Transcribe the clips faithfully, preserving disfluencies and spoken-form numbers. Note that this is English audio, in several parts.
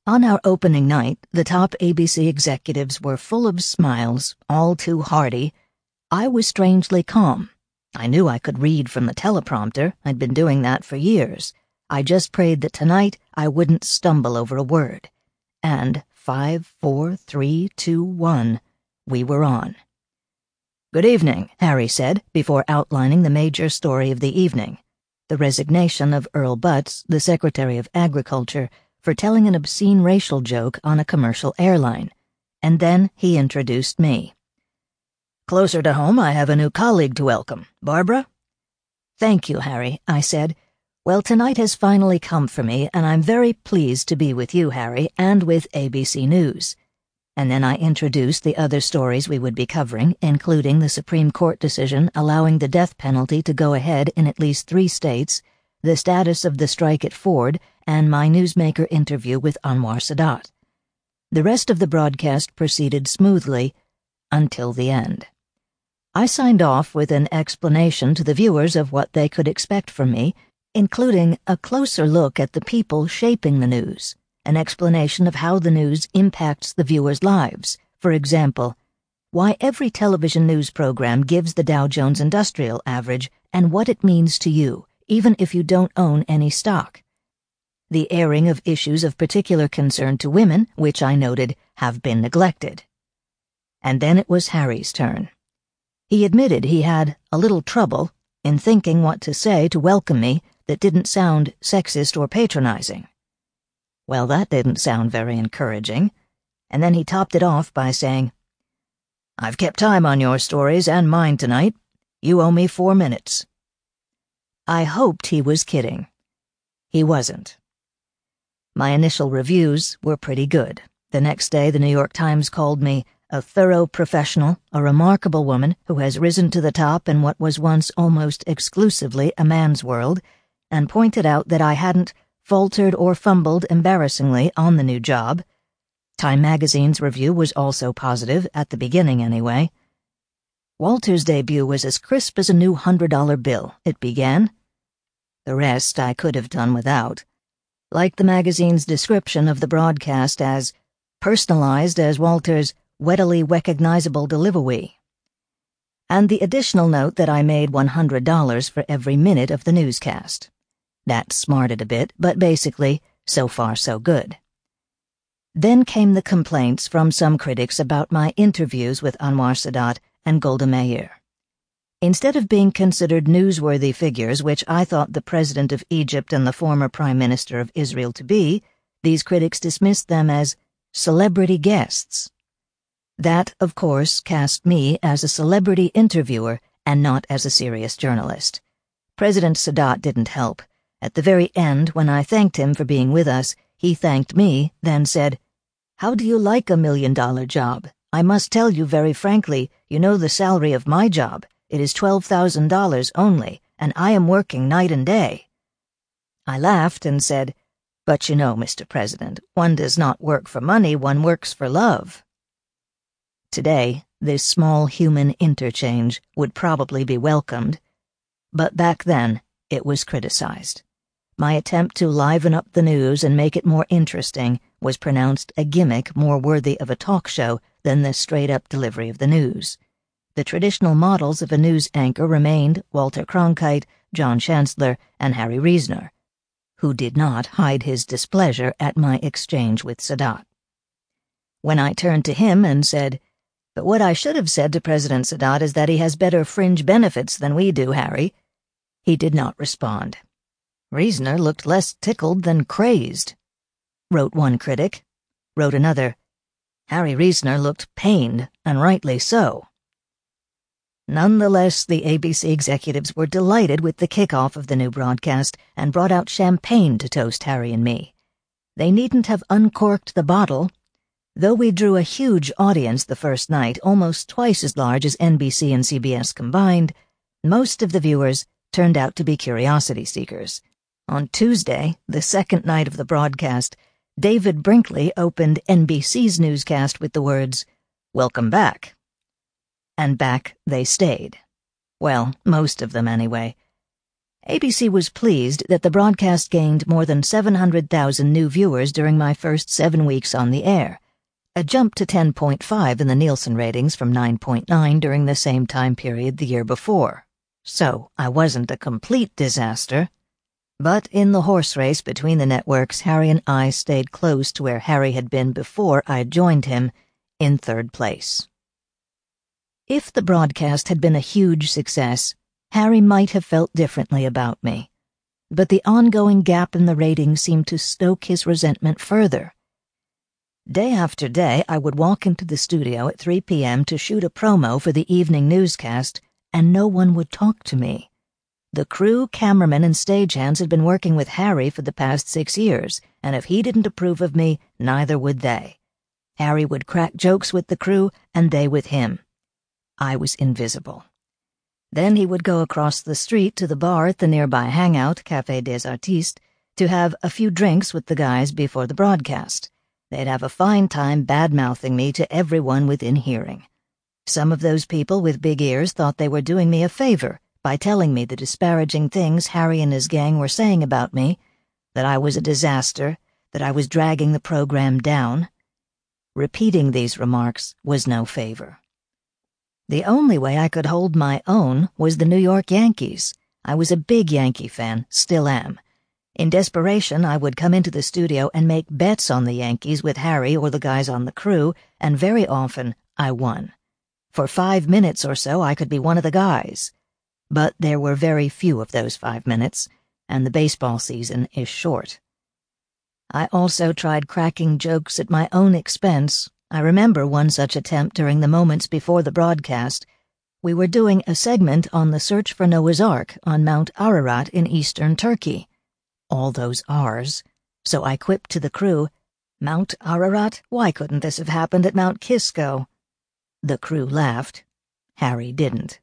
On our opening night, the top A B C executives were full of smiles, all too hearty. I was strangely calm. I knew I could read from the teleprompter. I'd been doing that for years. I just prayed that tonight I wouldn't stumble over a word. And five, four, three, two, one, we were on. "Good evening," Harry said, before outlining the major story of the evening, the resignation of Earl Butz, the Secretary of Agriculture, for telling an obscene racial joke on a commercial airline, and then he introduced me. "Closer to home, I have a new colleague to welcome. Barbara?" "Thank you, Harry," I said. "Well, tonight has finally come for me, and I'm very pleased to be with you, Harry, and with A B C News." And then I introduced the other stories we would be covering, including the Supreme Court decision allowing the death penalty to go ahead in at least three states, the status of the strike at Ford, and my newsmaker interview with Anwar Sadat. The rest of the broadcast proceeded smoothly until the end. I signed off with an explanation to the viewers of what they could expect from me, including a closer look at the people shaping the news, an explanation of how the news impacts the viewers' lives. For example, why every television news program gives the Dow Jones Industrial Average and what it means to you, even if you don't own any stock. The airing of issues of particular concern to women, which I noted have been neglected. And then it was Harry's turn. He admitted he had a little trouble in thinking what to say to welcome me that didn't sound sexist or patronizing. Well, that didn't sound very encouraging, and then he topped it off by saying, "I've kept time on your stories and mine tonight. You owe me four minutes." I hoped he was kidding. He wasn't. My initial reviews were pretty good. The next day, the New York Times called me a thorough professional, a remarkable woman who has risen to the top in what was once almost exclusively a man's world, and pointed out that I hadn't faltered or fumbled embarrassingly on the new job. Time magazine's review was also positive, at the beginning anyway. Walter's debut was as crisp as a new hundred-dollar bill, it began. The rest I could have done without. Like the magazine's description of the broadcast as personalized as Walter's readily recognizable delivery. And the additional note that I made one hundred dollars for every minute of the newscast. That smarted a bit, but basically, so far so good. Then came the complaints from some critics about my interviews with Anwar Sadat and Golda Meir. Instead of being considered newsworthy figures, which I thought the President of Egypt and the former Prime Minister of Israel to be, these critics dismissed them as celebrity guests. That, of course, cast me as a celebrity interviewer and not as a serious journalist. President Sadat didn't help. At the very end, when I thanked him for being with us, he thanked me, then said, "How do you like a million-dollar job? I must tell you very frankly, you know the salary of my job. It is twelve thousand dollars only, and I am working night and day." I laughed and said, "But you know, Mister President, one does not work for money, one works for love." Today, this small human interchange would probably be welcomed, but back then it was criticized. My attempt to liven up the news and make it more interesting was pronounced a gimmick more worthy of a talk show than the straight-up delivery of the news. The traditional models of a news anchor remained Walter Cronkite, John Chancellor, and Harry Reasoner, who did not hide his displeasure at my exchange with Sadat. When I turned to him and said, "But what I should have said to President Sadat is that he has better fringe benefits than we do, Harry," he did not respond. "Reasoner looked less tickled than crazed," wrote one critic. Wrote another, "Harry Reasoner looked pained, and rightly so." Nonetheless, the A B C executives were delighted with the kickoff of the new broadcast and brought out champagne to toast Harry and me. They needn't have uncorked the bottle. Though we drew a huge audience the first night, almost twice as large as N B C and C B S combined, most of the viewers turned out to be curiosity seekers. On Tuesday, the second night of the broadcast, David Brinkley opened N B C's newscast with the words, "Welcome back." And back they stayed. Well, most of them anyway. A B C was pleased that the broadcast gained more than seven hundred thousand new viewers during my first seven weeks on the air, a jump to ten point five in the Nielsen ratings from nine point nine during the same time period the year before. So I wasn't a complete disaster. But in the horse race between the networks, Harry and I stayed close to where Harry had been before I joined him, in third place. If the broadcast had been a huge success, Harry might have felt differently about me. But the ongoing gap in the ratings seemed to stoke his resentment further. Day after day, I would walk into the studio at three p m to shoot a promo for the evening newscast, and no one would talk to me. The crew, cameramen, and stagehands had been working with Harry for the past six years, and if he didn't approve of me, neither would they. Harry would crack jokes with the crew, and they with him. I was invisible. Then he would go across the street to the bar at the nearby hangout, Café des Artistes, to have a few drinks with the guys before the broadcast. They'd have a fine time bad-mouthing me to everyone within hearing. Some of those people with big ears thought they were doing me a favor by telling me the disparaging things Harry and his gang were saying about me, that I was a disaster, that I was dragging the program down. Repeating these remarks was no favor. The only way I could hold my own was the New York Yankees. I was a big Yankee fan, still am. In desperation, I would come into the studio and make bets on the Yankees with Harry or the guys on the crew, and very often I won. For five minutes or so, I could be one of the guys. But there were very few of those five minutes, and the baseball season is short. I also tried cracking jokes at my own expense. I remember one such attempt during the moments before the broadcast. We were doing a segment on the search for Noah's Ark on Mount Ararat in eastern Turkey. All those R's. So I quipped to the crew, "Mount Ararat? Why couldn't this have happened at Mount Kisco?" The crew laughed. Harry didn't.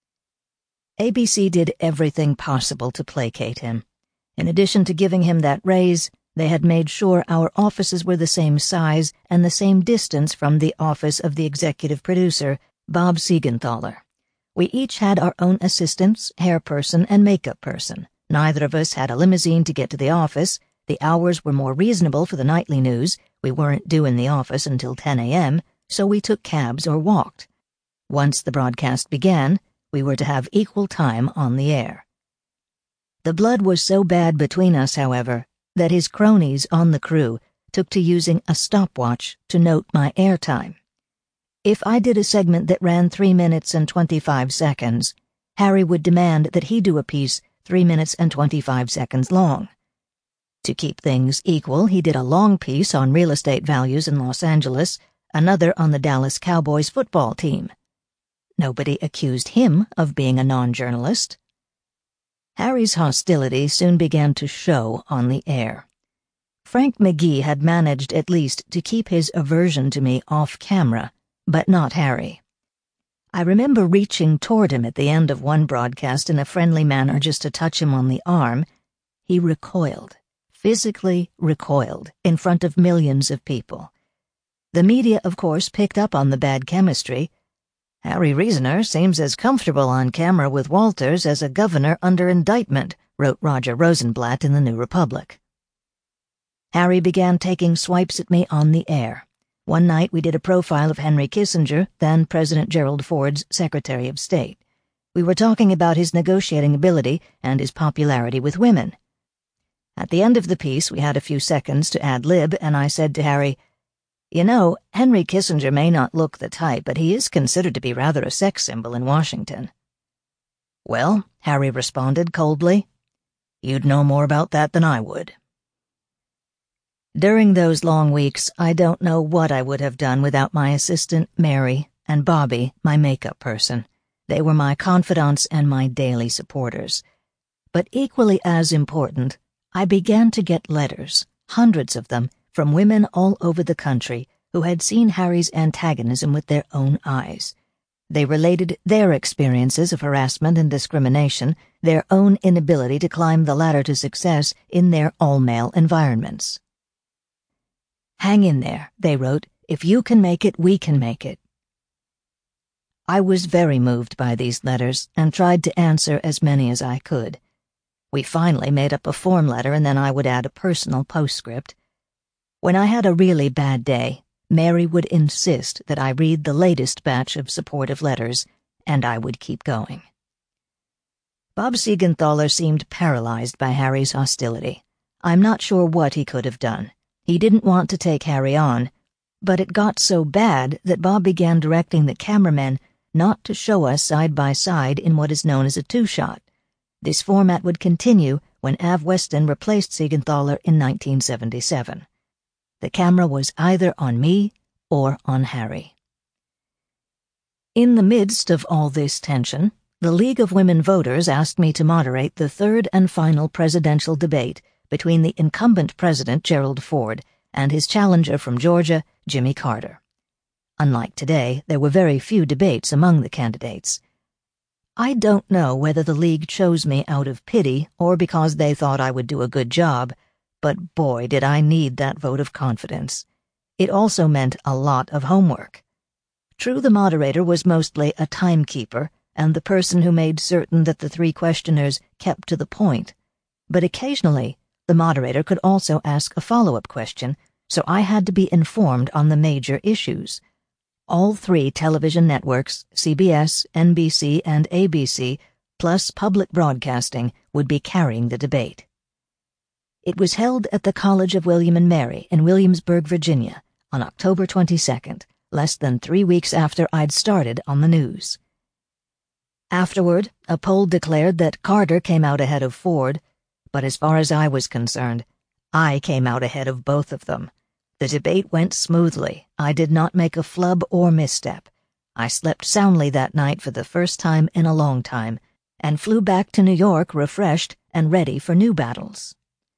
A B C did everything possible to placate him. In addition to giving him that raise, they had made sure our offices were the same size and the same distance from the office of the executive producer, Bob Siegenthaler. We each had our own assistants, hair person, and makeup person. Neither of us had a limousine to get to the office. The hours were more reasonable for the nightly news. We weren't due in the office until ten a m, so we took cabs or walked. Once the broadcast began, we were to have equal time on the air. The blood was so bad between us, however, that his cronies on the crew took to using a stopwatch to note my airtime. If I did a segment that ran three minutes and twenty-five seconds, Harry would demand that he do a piece three minutes and twenty-five seconds long. To keep things equal, he did a long piece on real estate values in Los Angeles, another on the Dallas Cowboys football team. Nobody accused him of being a non-journalist. Harry's hostility soon began to show on the air. Frank McGee had managed at least to keep his aversion to me off camera, but not Harry. I remember reaching toward him at the end of one broadcast in a friendly manner just to touch him on the arm. He recoiled, physically recoiled, in front of millions of people. The media, of course, picked up on the bad chemistry. "Harry Reasoner seems as comfortable on camera with Walters as a governor under indictment," wrote Roger Rosenblatt in the New Republic. Harry began taking swipes at me on the air. One night we did a profile of Henry Kissinger, then President Gerald Ford's Secretary of State. We were talking about his negotiating ability and his popularity with women. At the end of the piece, we had a few seconds to ad lib, and I said to Harry, "You know, Henry Kissinger may not look the type, but he is considered to be rather a sex symbol in Washington." "Well," Harry responded coldly, "you'd know more about that than I would." During those long weeks, I don't know what I would have done without my assistant, Mary, and Bobby, my makeup person. They were my confidants and my daily supporters. But equally as important, I began to get letters, hundreds of them, from women all over the country who had seen Harry's antagonism with their own eyes. They related their experiences of harassment and discrimination, their own inability to climb the ladder to success in their all-male environments. "Hang in there," they wrote. "If you can make it, we can make it." I was very moved by these letters and tried to answer as many as I could. We finally made up a form letter, and then I would add a personal postscript. When I had a really bad day, Mary would insist that I read the latest batch of supportive letters, and I would keep going. Bob Siegenthaler seemed paralyzed by Harry's hostility. I'm not sure what he could have done. He didn't want to take Harry on, but it got so bad that Bob began directing the cameramen not to show us side by side in what is known as a two-shot. This format would continue when Av Weston replaced Siegenthaler in nineteen seventy-seven. The camera was either on me or on Harry. In the midst of all this tension, the League of Women Voters asked me to moderate the third and final presidential debate between the incumbent president, Gerald Ford, and his challenger from Georgia, Jimmy Carter. Unlike today, there were very few debates among the candidates. I don't know whether the League chose me out of pity or because they thought I would do a good job, but boy, did I need that vote of confidence. It also meant a lot of homework. True, the moderator was mostly a timekeeper and the person who made certain that the three questioners kept to the point, but occasionally the moderator could also ask a follow-up question, so I had to be informed on the major issues. All three television networks, C B S, N B C, and A B C, plus public broadcasting, would be carrying the debate. It was held at the College of William and Mary in Williamsburg, Virginia, on October twenty-second, less than three weeks after I'd started on the news. Afterward, a poll declared that Carter came out ahead of Ford, but as far as I was concerned, I came out ahead of both of them. The debate went smoothly. I did not make a flub or misstep. I slept soundly that night for the first time in a long time, and flew back to New York refreshed and ready for new battles.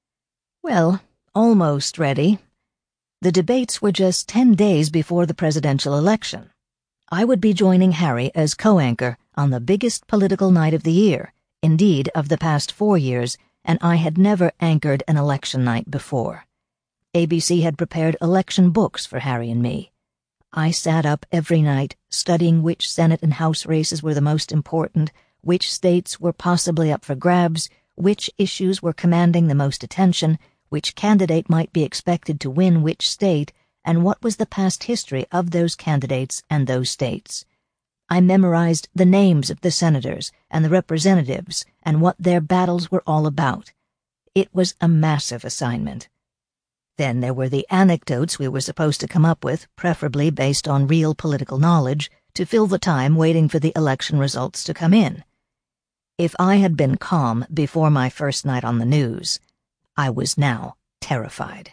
Well, almost ready. The debates were just ten days before the presidential election. I would be joining Harry as co-anchor on the biggest political night of the year, indeed of the past four years, and I had never anchored an election night before. A B C had prepared election books for Harry and me. I sat up every night studying which Senate and House races were the most important, which states were possibly up for grabs, which issues were commanding the most attention, which candidate might be expected to win which state, and what was the past history of those candidates and those states. I memorized the names of the senators and the representatives and what their battles were all about. It was a massive assignment. Then there were the anecdotes we were supposed to come up with, preferably based on real political knowledge, to fill the time waiting for the election results to come in. If I had been calm before my first night on the news, I was now terrified.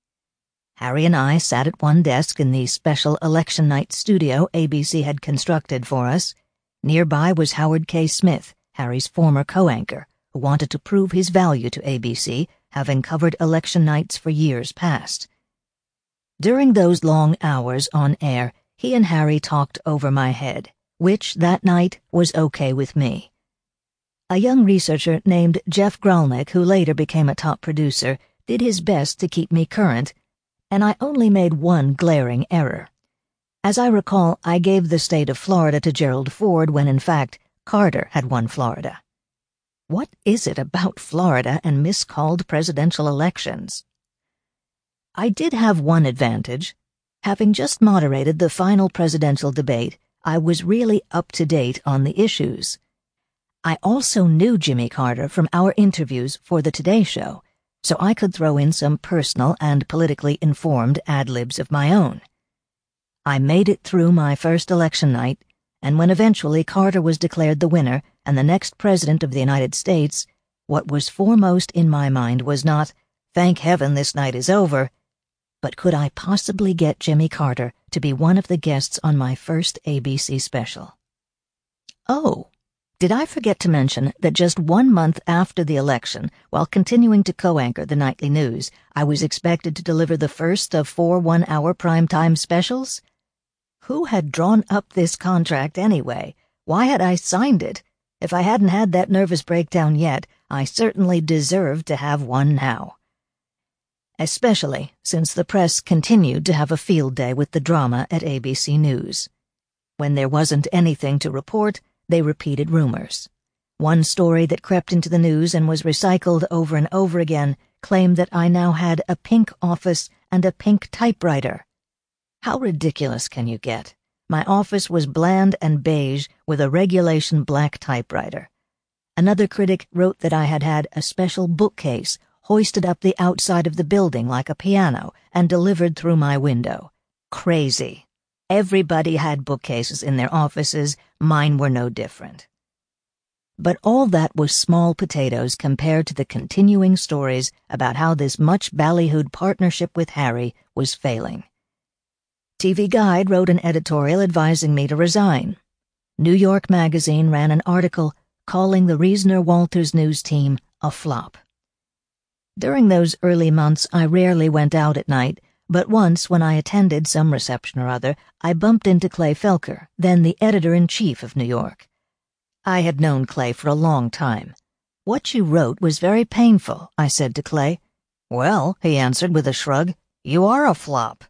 Harry and I sat at one desk in the special election night studio A B C had constructed for us. Nearby was Howard K. Smith, Harry's former co-anchor, who wanted to prove his value to A B C, having covered election nights for years past. During those long hours on air, he and Harry talked over my head, which that night was okay with me. A young researcher named Jeff Gralnick, who later became a top producer, did his best to keep me current, and I only made one glaring error. As I recall, I gave the state of Florida to Gerald Ford when, in fact, Carter had won Florida. What is it about Florida and miscalled presidential elections? I did have one advantage. Having just moderated the final presidential debate, I was really up to date on the issues. I also knew Jimmy Carter from our interviews for the Today Show, so I could throw in some personal and politically informed ad-libs of my own. I made it through my first election night, and when eventually Carter was declared the winner and the next president of the United States, what was foremost in my mind was not, "Thank heaven this night is over," but could I possibly get Jimmy Carter to be one of the guests on my first A B C special? Oh, did I forget to mention that just one month after the election, while continuing to co-anchor the nightly news, I was expected to deliver the first of four one-hour primetime specials? Who had drawn up this contract anyway? Why had I signed it? If I hadn't had that nervous breakdown yet, I certainly deserved to have one now. Especially since the press continued to have a field day with the drama at A B C News. When there wasn't anything to report, they repeated rumors. One story that crept into the news and was recycled over and over again claimed that I now had a pink office and a pink typewriter. How ridiculous can you get? My office was bland and beige with a regulation black typewriter. Another critic wrote that I had had a special bookcase hoisted up the outside of the building like a piano and delivered through my window. Crazy. Everybody had bookcases in their offices, mine were no different. But all that was small potatoes compared to the continuing stories about how this much ballyhooed partnership with Harry was failing. T V Guide wrote an editorial advising me to resign. New York Magazine ran an article calling the Reisner-Walters news team a flop. During those early months, I rarely went out at night, but once when I attended some reception or other, I bumped into Clay Felker, then the editor-in-chief of New York. I had known Clay for a long time. "What you wrote was very painful," I said to Clay. "Well," he answered with a shrug, "you are a flop."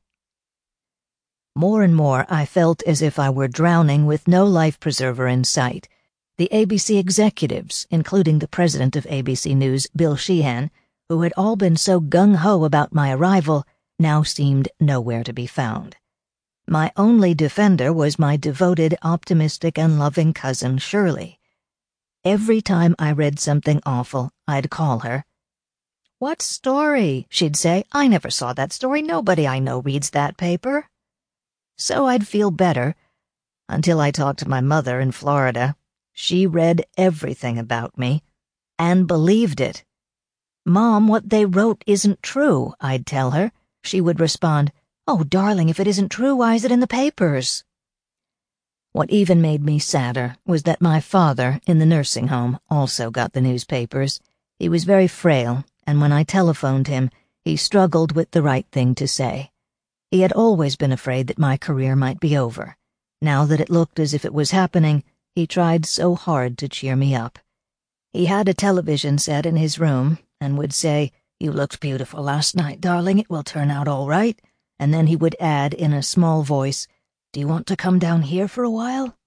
More and more I felt as if I were drowning with no life preserver in sight. The A B C executives, including the president of A B C News, Bill Sheehan, who had all been so gung-ho about my arrival, now seemed nowhere to be found. My only defender was my devoted, optimistic, and loving cousin Shirley. Every time I read something awful, I'd call her. "What story?" she'd say. "I never saw that story. Nobody I know reads that paper." So I'd feel better, until I talked to my mother in Florida. She read everything about me, and believed it. "Mom, what they wrote isn't true," I'd tell her. She would respond, "Oh, darling, if it isn't true, why is it in the papers?" What even made me sadder was that my father, in the nursing home, also got the newspapers. He was very frail, and when I telephoned him, he struggled with the right thing to say. He had always been afraid that my career might be over. Now that it looked as if it was happening, he tried so hard to cheer me up. He had a television set in his room and would say, "You looked beautiful last night, darling. It will turn out all right." And then he would add in a small voice, "Do you want to come down here for a while?"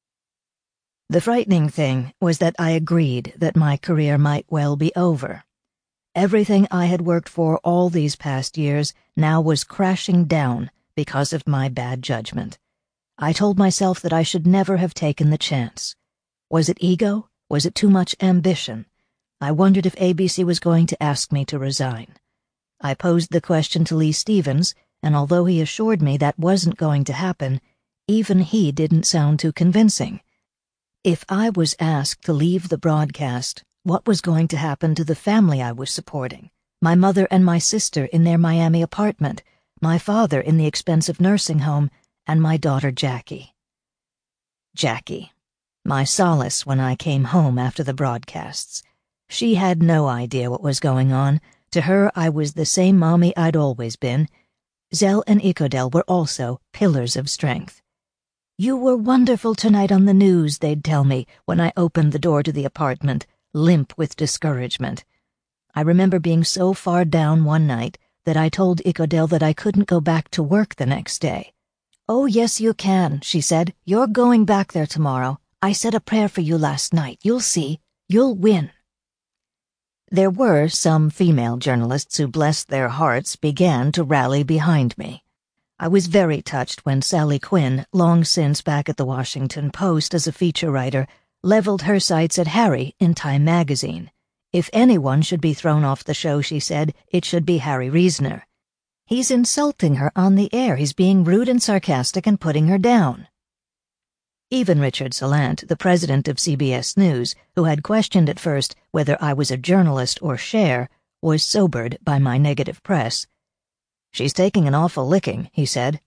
The frightening thing was that I agreed that my career might well be over. Everything I had worked for all these past years now was crashing down because of my bad judgment. I told myself that I should never have taken the chance. Was it ego? Was it too much ambition? I wondered if A B C was going to ask me to resign. I posed the question to Lee Stevens, and although he assured me that wasn't going to happen, even he didn't sound too convincing. If I was asked to leave the broadcast, what was going to happen to the family I was supporting? My mother and my sister in their Miami apartment, my father in the expensive nursing home, and my daughter Jackie. Jackie, my solace when I came home after the broadcasts. She had no idea what was going on. To her, I was the same mommy I'd always been. Zell and Icodel were also pillars of strength. "You were wonderful tonight on the news," they'd tell me when I opened the door to the apartment, limp with discouragement. I remember being so far down one night that I told Icodel that I couldn't go back to work the next day. "Oh, yes, you can," she said. "You're going back there tomorrow. I said a prayer for you last night. You'll see. You'll win." There were some female journalists who, blessed their hearts, began to rally behind me. I was very touched when Sally Quinn, long since back at the Washington Post as a feature writer, leveled her sights at Harry in Time magazine. If anyone should be thrown off the show, she said, it should be Harry Reisner. He's insulting her on the air. He's being rude and sarcastic and putting her down. Even Richard Salant, the president of C B S News, who had questioned at first whether I was a journalist or Cher, was sobered by my negative press. "She's taking an awful licking," he said.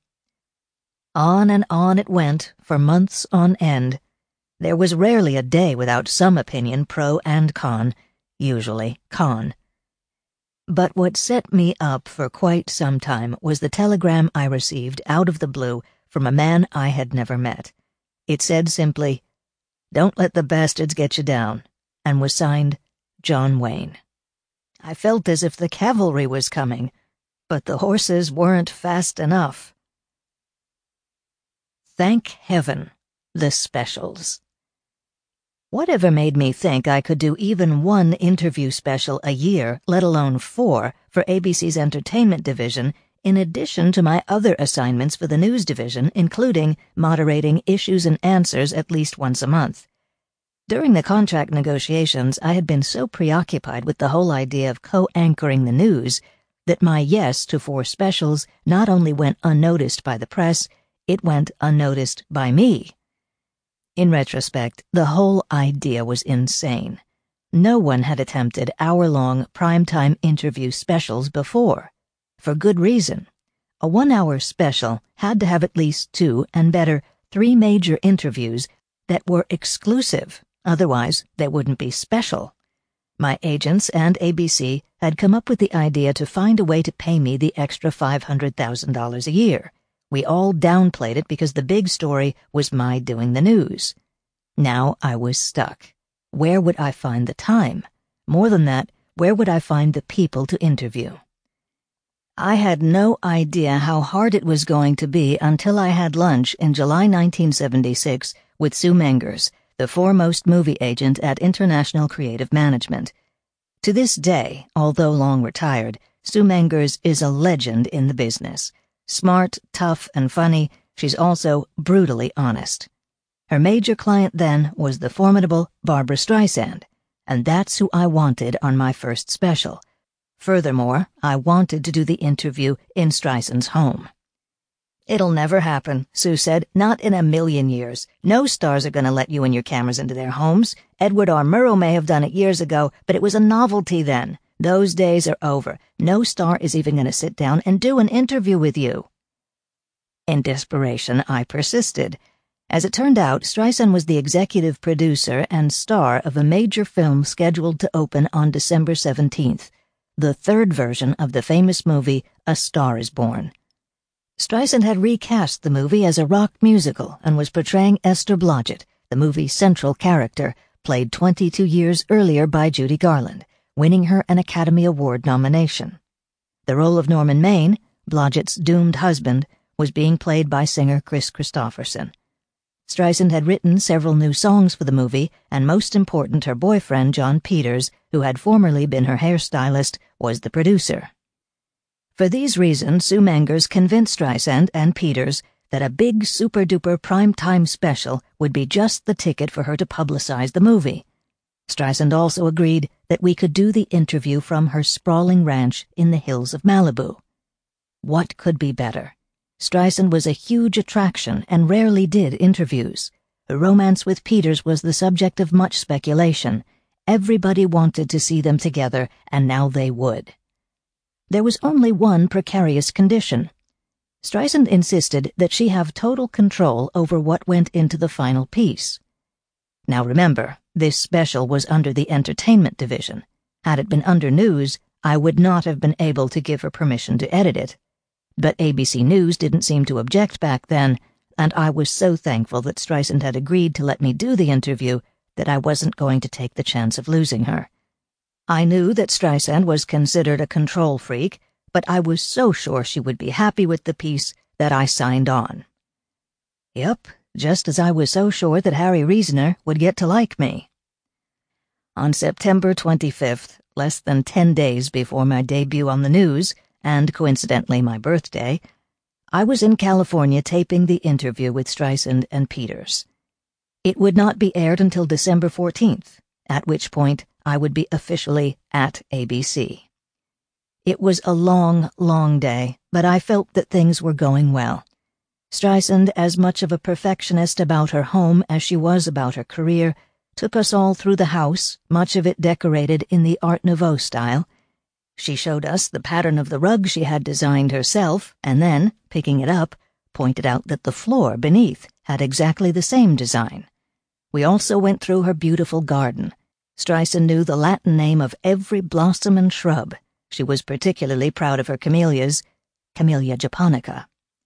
On and on it went, for months on end. There was rarely a day without some opinion, pro and con, usually con. But what set me up for quite some time was the telegram I received out of the blue from a man I had never met. It said simply, "Don't let the bastards get you down," and was signed John Wayne. I felt as if the cavalry was coming, but the horses weren't fast enough. Thank heaven, the specials. Whatever made me think I could do even one interview special a year, let alone four, for A B C's entertainment division, in addition to my other assignments for the news division, including moderating issues and answers at least once a month. During the contract negotiations, I had been so preoccupied with the whole idea of co-anchoring the news that my yes to four specials not only went unnoticed by the press, it went unnoticed by me. In retrospect, the whole idea was insane. No one had attempted hour-long primetime interview specials before. For good reason. A one-hour special had to have at least two, and better, three major interviews that were exclusive, otherwise they wouldn't be special. My agents and A B C had come up with the idea to find a way to pay me the extra five hundred thousand dollars a year. We all downplayed it because the big story was my doing the news. Now I was stuck. Where would I find the time? More than that, where would I find the people to interview? I had no idea how hard it was going to be until I had lunch in July nineteen seventy-six with Sue Mengers, the foremost movie agent at International Creative Management. To this day, although long retired, Sue Mengers is a legend in the business. Smart, tough, and funny, she's also brutally honest. Her major client then was the formidable Barbra Streisand, and that's who I wanted on my first special. Furthermore, I wanted to do the interview in Streisand's home. "It'll never happen," Sue said. "Not in a million years. No stars are going to let you and your cameras into their homes. Edward R. Murrow may have done it years ago, but it was a novelty then. Those days are over. No star is even going to sit down and do an interview with you." In desperation, I persisted. As it turned out, Streisand was the executive producer and star of a major film scheduled to open on December seventeenth, the third version of the famous movie A Star is Born. Streisand had recast the movie as a rock musical and was portraying Esther Blodgett, the movie's central character, played twenty-two years earlier by Judy Garland, winning her an Academy Award nomination. The role of Norman Maine, Blodgett's doomed husband, was being played by singer Kris Kristofferson. Streisand had written several new songs for the movie, and most important, her boyfriend, John Peters, who had formerly been her hairstylist, was the producer. For these reasons, Sue Mengers convinced Streisand and Peters that a big super-duper primetime special would be just the ticket for her to publicize the movie. Streisand also agreed that we could do the interview from her sprawling ranch in the hills of Malibu. What could be better? Streisand was a huge attraction and rarely did interviews. Her romance with Peters was the subject of much speculation. Everybody wanted to see them together, and now they would. There was only one precarious condition. Streisand insisted that she have total control over what went into the final piece. Now remember, this special was under the entertainment division. Had it been under news, I would not have been able to give her permission to edit it. But A B C News didn't seem to object back then, and I was so thankful that Streisand had agreed to let me do the interview that I wasn't going to take the chance of losing her. I knew that Streisand was considered a control freak, but I was so sure she would be happy with the piece that I signed on. Yep, just as I was so sure that Harry Reasoner would get to like me. On September twenty-fifth, less than ten days before my debut on the news, and coincidentally my birthday, I was in California taping the interview with Streisand and Peters. It would not be aired until December fourteenth, at which point I would be officially at A B C. It was a long, long day, but I felt that things were going well. Streisand, as much of a perfectionist about her home as she was about her career, took us all through the house, much of it decorated in the Art Nouveau style. She showed us the pattern of the rug she had designed herself, and then, picking it up, pointed out that the floor beneath had exactly the same design. We also went through her beautiful garden. Streisand knew the Latin name of every blossom and shrub. She was particularly proud of her camellias, Camellia japonica.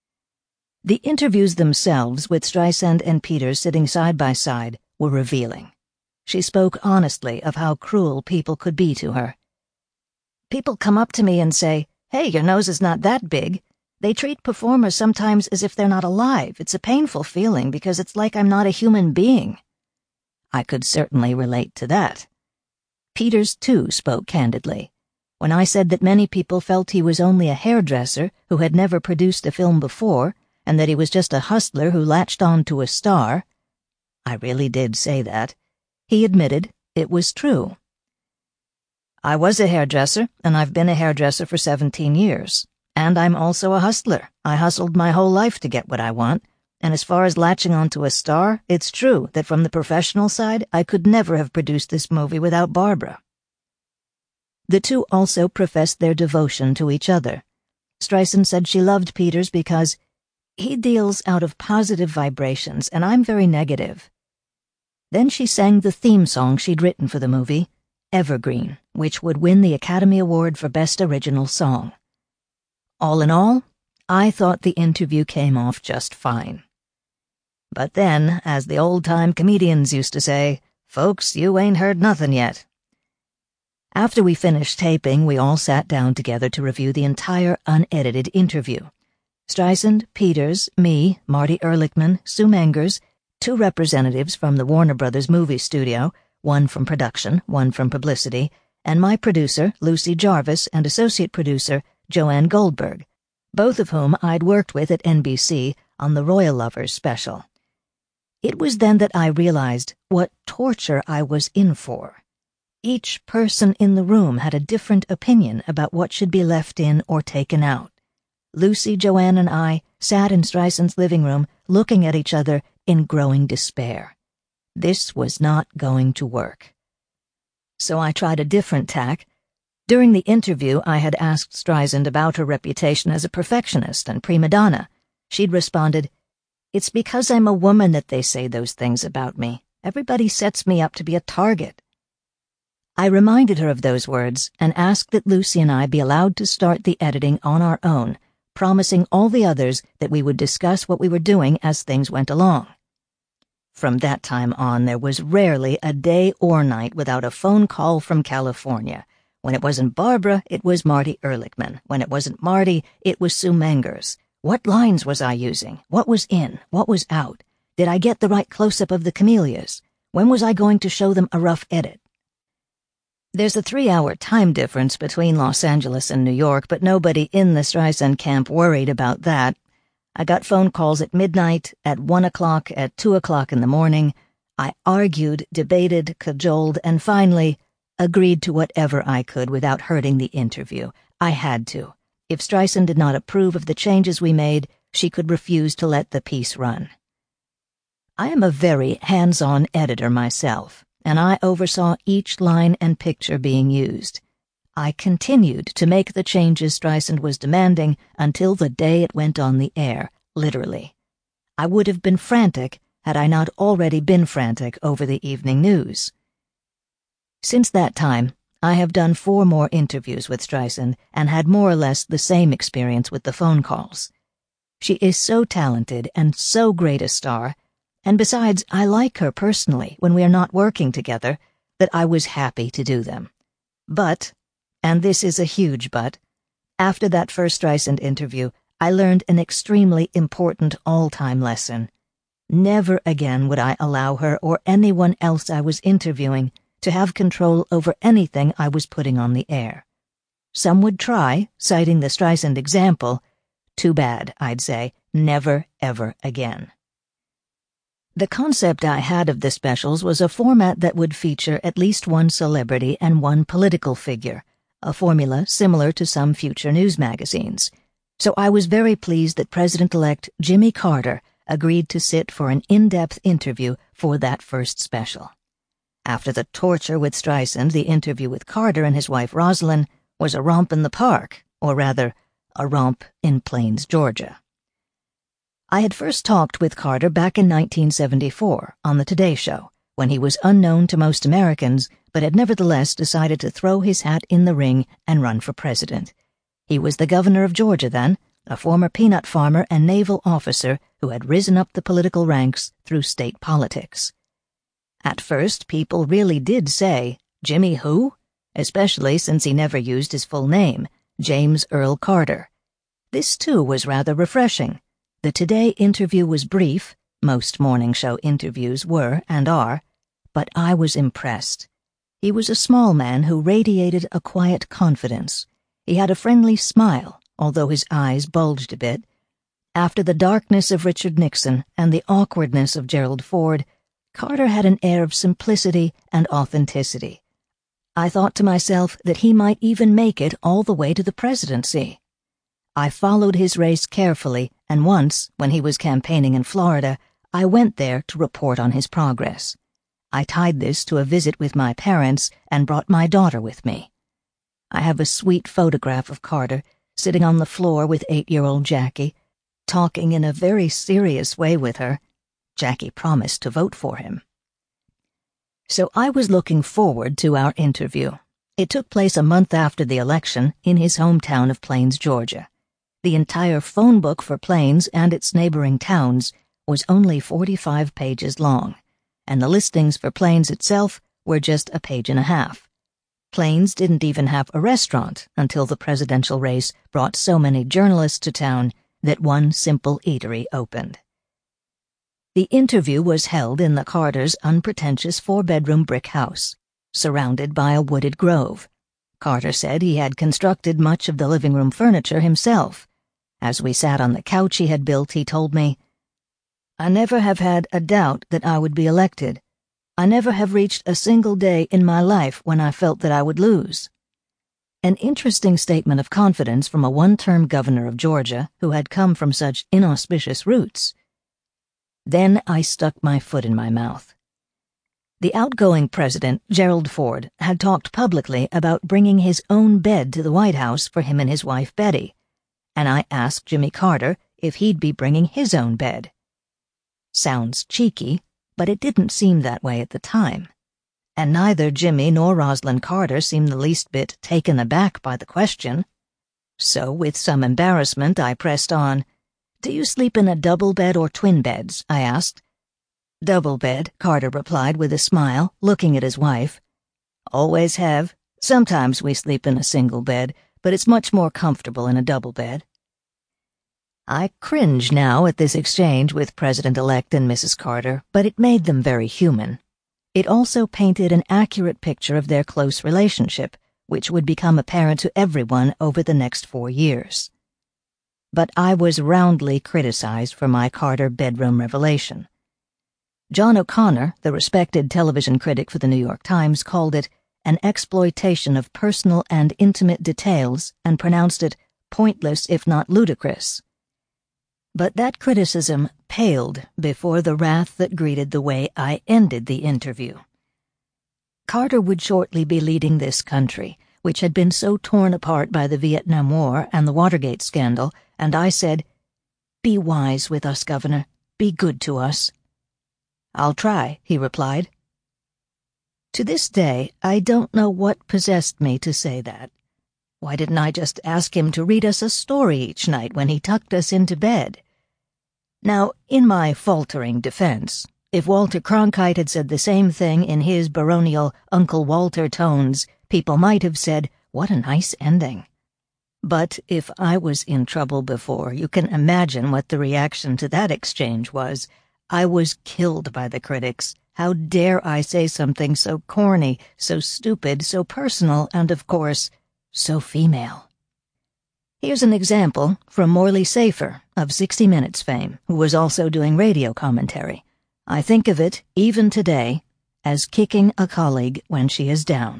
The interviews themselves, with Streisand and Peters sitting side by side, were revealing. She spoke honestly of how cruel people could be to her. People come up to me and say, "Hey, your nose is not that big." They treat performers sometimes as if they're not alive. It's a painful feeling because it's like I'm not a human being. I could certainly relate to that. Peters, too, spoke candidly. When I said that many people felt he was only a hairdresser who had never produced a film before, and that he was just a hustler who latched on to a star, I really did say that. He admitted it was true. I was a hairdresser, and I've been a hairdresser for seventeen years. And I'm also a hustler. I hustled my whole life to get what I want. And as far as latching onto a star, it's true that from the professional side, I could never have produced this movie without Barbara. The two also professed their devotion to each other. Streisand said she loved Peters because he deals out of positive vibrations, and I'm very negative. Then she sang the theme song she'd written for the movie, Evergreen, which would win the Academy Award for Best Original Song. All in all, I thought the interview came off just fine. But then, as the old-time comedians used to say, folks, you ain't heard nothin' yet. After we finished taping, we all sat down together to review the entire unedited interview. Streisand, Peters, me, Marty Ehrlichman, Sue Mengers, two representatives from the Warner Brothers movie studio, one from production, one from publicity, and my producer, Lucy Jarvis, and associate producer, Joanne Goldberg, both of whom I'd worked with at N B C on the Royal Lovers special. It was then that I realized what torture I was in for. Each person in the room had a different opinion about what should be left in or taken out. Lucy, Joanne, and I sat in Streisand's living room looking at each other in growing despair. This was not going to work. So I tried a different tack. During the interview, I had asked Streisand about her reputation as a perfectionist and prima donna. She'd responded, "It's because I'm a woman that they say those things about me. Everybody sets me up to be a target." I reminded her of those words and asked that Lucy and I be allowed to start the editing on our own, promising all the others that we would discuss what we were doing as things went along. From that time on, there was rarely a day or night without a phone call from California. When it wasn't Barbara, it was Marty Ehrlichman. When it wasn't Marty, it was Sue Mengers. What lines was I using? What was in? What was out? Did I get the right close-up of the camellias? When was I going to show them a rough edit? There's a three-hour time difference between Los Angeles and New York, but nobody in the Streisand camp worried about that. I got phone calls at midnight, at one o'clock, at two o'clock in the morning. I argued, debated, cajoled, and finally agreed to whatever I could without hurting the interview. I had to. If Streisand did not approve of the changes we made, she could refuse to let the piece run. I am a very hands-on editor myself, and I oversaw each line and picture being used. I continued to make the changes Streisand was demanding until the day it went on the air, literally. I would have been frantic had I not already been frantic over the evening news. Since that time, I have done four more interviews with Streisand and had more or less the same experience with the phone calls. She is so talented and so great a star, and besides, I like her personally when we are not working together, that I was happy to do them. But, and this is a huge but, after that first Streisand interview, I learned an extremely important all-time lesson. Never again would I allow her or anyone else I was interviewing to have control over anything I was putting on the air. Some would try, citing the Streisand example. Too bad, I'd say, never, ever again. The concept I had of the specials was a format that would feature at least one celebrity and one political figure, a formula similar to some future news magazines. So I was very pleased that President-elect Jimmy Carter agreed to sit for an in-depth interview for that first special. After the torture with Streisand, the interview with Carter and his wife Rosalind was a romp in the park, or rather, a romp in Plains, Georgia. I had first talked with Carter back in nineteen seventy-four on The Today Show, when he was unknown to most Americans, but had nevertheless decided to throw his hat in the ring and run for president. He was the governor of Georgia then, a former peanut farmer and naval officer who had risen up the political ranks through state politics. At first, people really did say, "Jimmy who?" especially since he never used his full name, James Earl Carter. This, too, was rather refreshing. The Today interview was brief, most morning show interviews were and are, but I was impressed. He was a small man who radiated a quiet confidence. He had a friendly smile, although his eyes bulged a bit. After the darkness of Richard Nixon and the awkwardness of Gerald Ford, Carter had an air of simplicity and authenticity. I thought to myself that he might even make it all the way to the presidency. I followed his race carefully, and once, when he was campaigning in Florida, I went there to report on his progress. I tied this to a visit with my parents and brought my daughter with me. I have a sweet photograph of Carter sitting on the floor with eight-year-old Jackie, talking in a very serious way with her. Jackie promised to vote for him. So I was looking forward to our interview. It took place a month after the election in his hometown of Plains, Georgia. The entire phone book for Plains and its neighboring towns was only forty-five pages long, and the listings for Plains itself were just a page and a half. Plains didn't even have a restaurant until the presidential race brought so many journalists to town that one simple eatery opened. The interview was held in the Carters' unpretentious four-bedroom brick house, surrounded by a wooded grove. Carter said he had constructed much of the living room furniture himself. As we sat on the couch he had built, he told me, "I never have had a doubt that I would be elected. I never have reached a single day in my life when I felt that I would lose." An interesting statement of confidence from a one-term governor of Georgia who had come from such inauspicious roots. Then I stuck my foot in my mouth. The outgoing president, Gerald Ford, had talked publicly about bringing his own bed to the White House for him and his wife Betty, and I asked Jimmy Carter if he'd be bringing his own bed. Sounds cheeky, but it didn't seem that way at the time. And neither Jimmy nor Rosalind Carter seemed the least bit taken aback by the question. So, with some embarrassment, I pressed on. "Do you sleep in a double bed or twin beds?" I asked. "Double bed," Carter replied with a smile, looking at his wife. "Always have. Sometimes we sleep in a single bed, but it's much more comfortable in a double bed." I cringe now at this exchange with President-elect and Missus Carter, but it made them very human. It also painted an accurate picture of their close relationship, which would become apparent to everyone over the next four years. But I was roundly criticized for my Carter bedroom revelation. John O'Connor, the respected television critic for the New York Times, called it an exploitation of personal and intimate details and pronounced it pointless if not ludicrous. But that criticism paled before the wrath that greeted the way I ended the interview. Carter would shortly be leading this country, which had been so torn apart by the Vietnam War and the Watergate scandal, and I said, "Be wise with us, Governor. Be good to us." "I'll try," he replied. To this day, I don't know what possessed me to say that. Why didn't I just ask him to read us a story each night when he tucked us into bed? Now, in my faltering defense, if Walter Cronkite had said the same thing in his baronial Uncle Walter tones, people might have said, "What a nice ending." But if I was in trouble before, you can imagine what the reaction to that exchange was. I was killed by the critics. How dare I say something so corny, so stupid, so personal, and, of course, so female. Here's an example from Morley Safer of sixty minutes fame, who was also doing radio commentary. I think of it, even today, as kicking a colleague when she is down.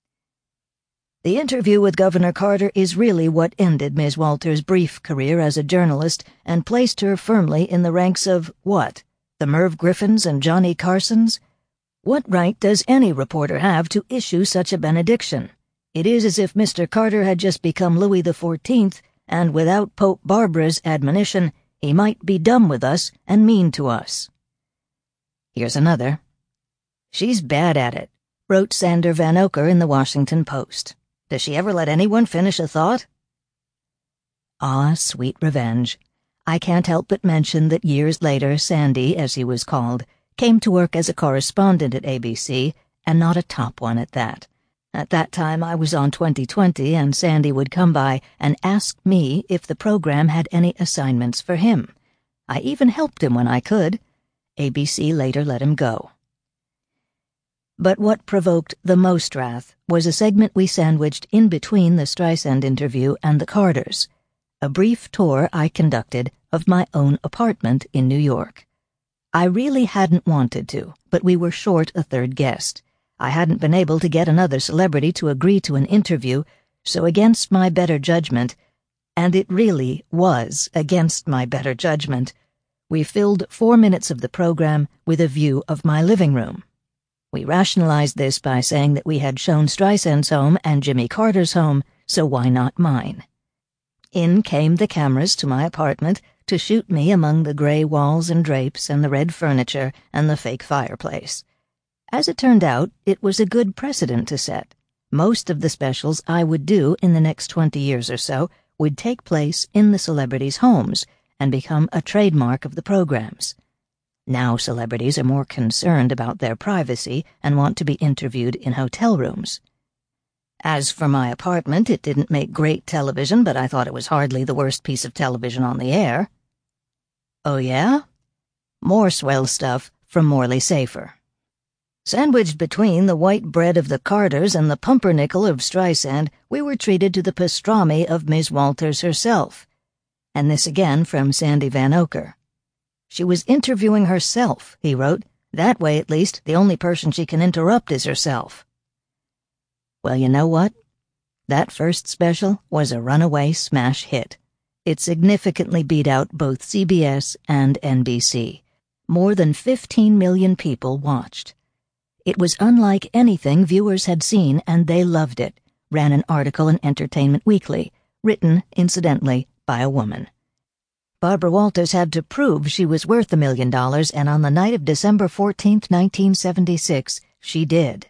The interview with Governor Carter is really what ended Miz Walters' brief career as a journalist and placed her firmly in the ranks of, what, the Merv Griffins and Johnny Carsons? What right does any reporter have to issue such a benediction? It is as if Mister Carter had just become Louis the Fourteenth, and without Pope Barbara's admonition, he might be dumb with us and mean to us. Here's another. "She's bad at it," wrote Sander Van Oker in the Washington Post. "Does she ever let anyone finish a thought?" Ah, sweet revenge. I can't help but mention that years later Sandy, as he was called, came to work as a correspondent at A B C, and not a top one at that. At that time I was on twenty twenty, and Sandy would come by and ask me if the program had any assignments for him. I even helped him when I could. A B C later let him go. But what provoked the most wrath was a segment we sandwiched in between the Streisand interview and the Carters, a brief tour I conducted of my own apartment in New York. I really hadn't wanted to, but we were short a third guest. I hadn't been able to get another celebrity to agree to an interview, so against my better judgment, and it really was against my better judgment, we filled four minutes of the program with a view of my living room. We rationalized this by saying that we had shown Streisand's home and Jimmy Carter's home, so why not mine? In came the cameras to my apartment to shoot me among the gray walls and drapes and the red furniture and the fake fireplace. As it turned out, it was a good precedent to set. Most of the specials I would do in the next twenty years or so would take place in the celebrities' homes and become a trademark of the programs. Now celebrities are more concerned about their privacy and want to be interviewed in hotel rooms. As for my apartment, it didn't make great television, but I thought it was hardly the worst piece of television on the air. Oh yeah? More swell stuff from Morley Safer. Sandwiched between the white bread of the Carters and the pumpernickel of Streisand, we were treated to the pastrami of Miz Walters herself. And this again from Sandy Van Oker. She was interviewing herself, he wrote. That way, at least, the only person she can interrupt is herself. Well, you know what? That first special was a runaway smash hit. It significantly beat out both C B S and N B C. More than fifteen million people watched. It was unlike anything viewers had seen, and they loved it, ran an article in Entertainment Weekly, written, incidentally, by a woman. Barbara Walters had to prove she was worth a million dollars, and on the night of December fourteenth, nineteen seventy-six, she did.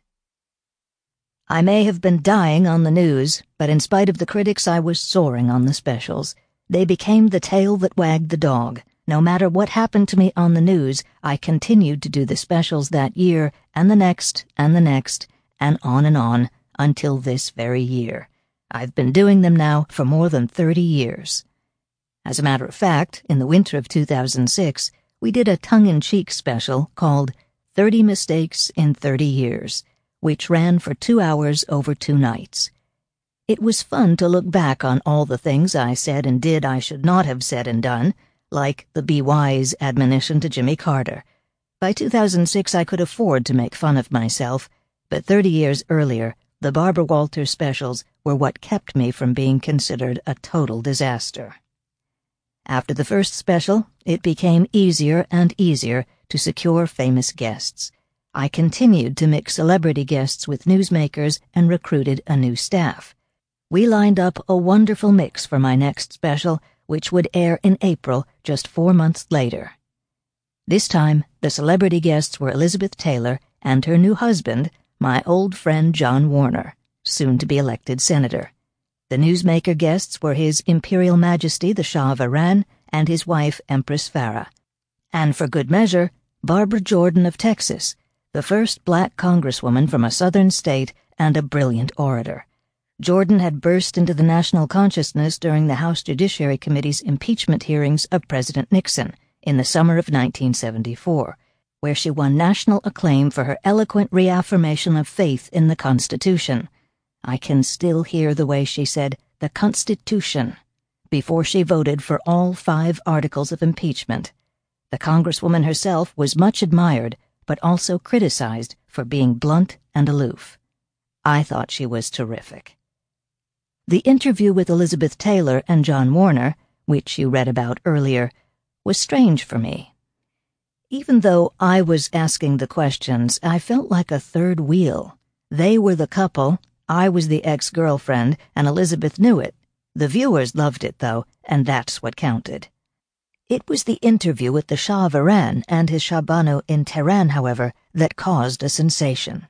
I may have been dying on the news, but in spite of the critics, I was soaring on the specials. They became the tail that wagged the dog. No matter what happened to me on the news, I continued to do the specials that year, and the next, and the next, and on and on, until this very year. I've been doing them now for more than thirty years. As a matter of fact, in the winter of two thousand six, we did a tongue-in-cheek special called thirty Mistakes in thirty Years, which ran for two hours over two nights. It was fun to look back on all the things I said and did I should not have said and done, like the Be Wise admonition to Jimmy Carter. By two thousand six, I could afford to make fun of myself, but thirty years earlier, the Barbara Walters specials were what kept me from being considered a total disaster. After the first special, it became easier and easier to secure famous guests. I continued to mix celebrity guests with newsmakers and recruited a new staff. We lined up a wonderful mix for my next special, which would air in April, just four months later. This time, the celebrity guests were Elizabeth Taylor and her new husband, my old friend John Warner, soon to be elected senator. The newsmaker guests were His Imperial Majesty the Shah of Iran and his wife Empress Farah. And for good measure, Barbara Jordan of Texas, the first black congresswoman from a southern state and a brilliant orator. Jordan had burst into the national consciousness during the House Judiciary Committee's impeachment hearings of President Nixon in the summer of nineteen seventy-four, where she won national acclaim for her eloquent reaffirmation of faith in the Constitution. I can still hear the way she said, "the Constitution," before she voted for all five articles of impeachment. The Congresswoman herself was much admired, but also criticized for being blunt and aloof. I thought she was terrific. The interview with Elizabeth Taylor and John Warner, which you read about earlier, was strange for me. Even though I was asking the questions, I felt like a third wheel. They were the couple, I was the ex-girlfriend, and Elizabeth knew it. The viewers loved it, though, and that's what counted. It was the interview with the Shah of Iran and his Shahbanu in Tehran, however, that caused a sensation.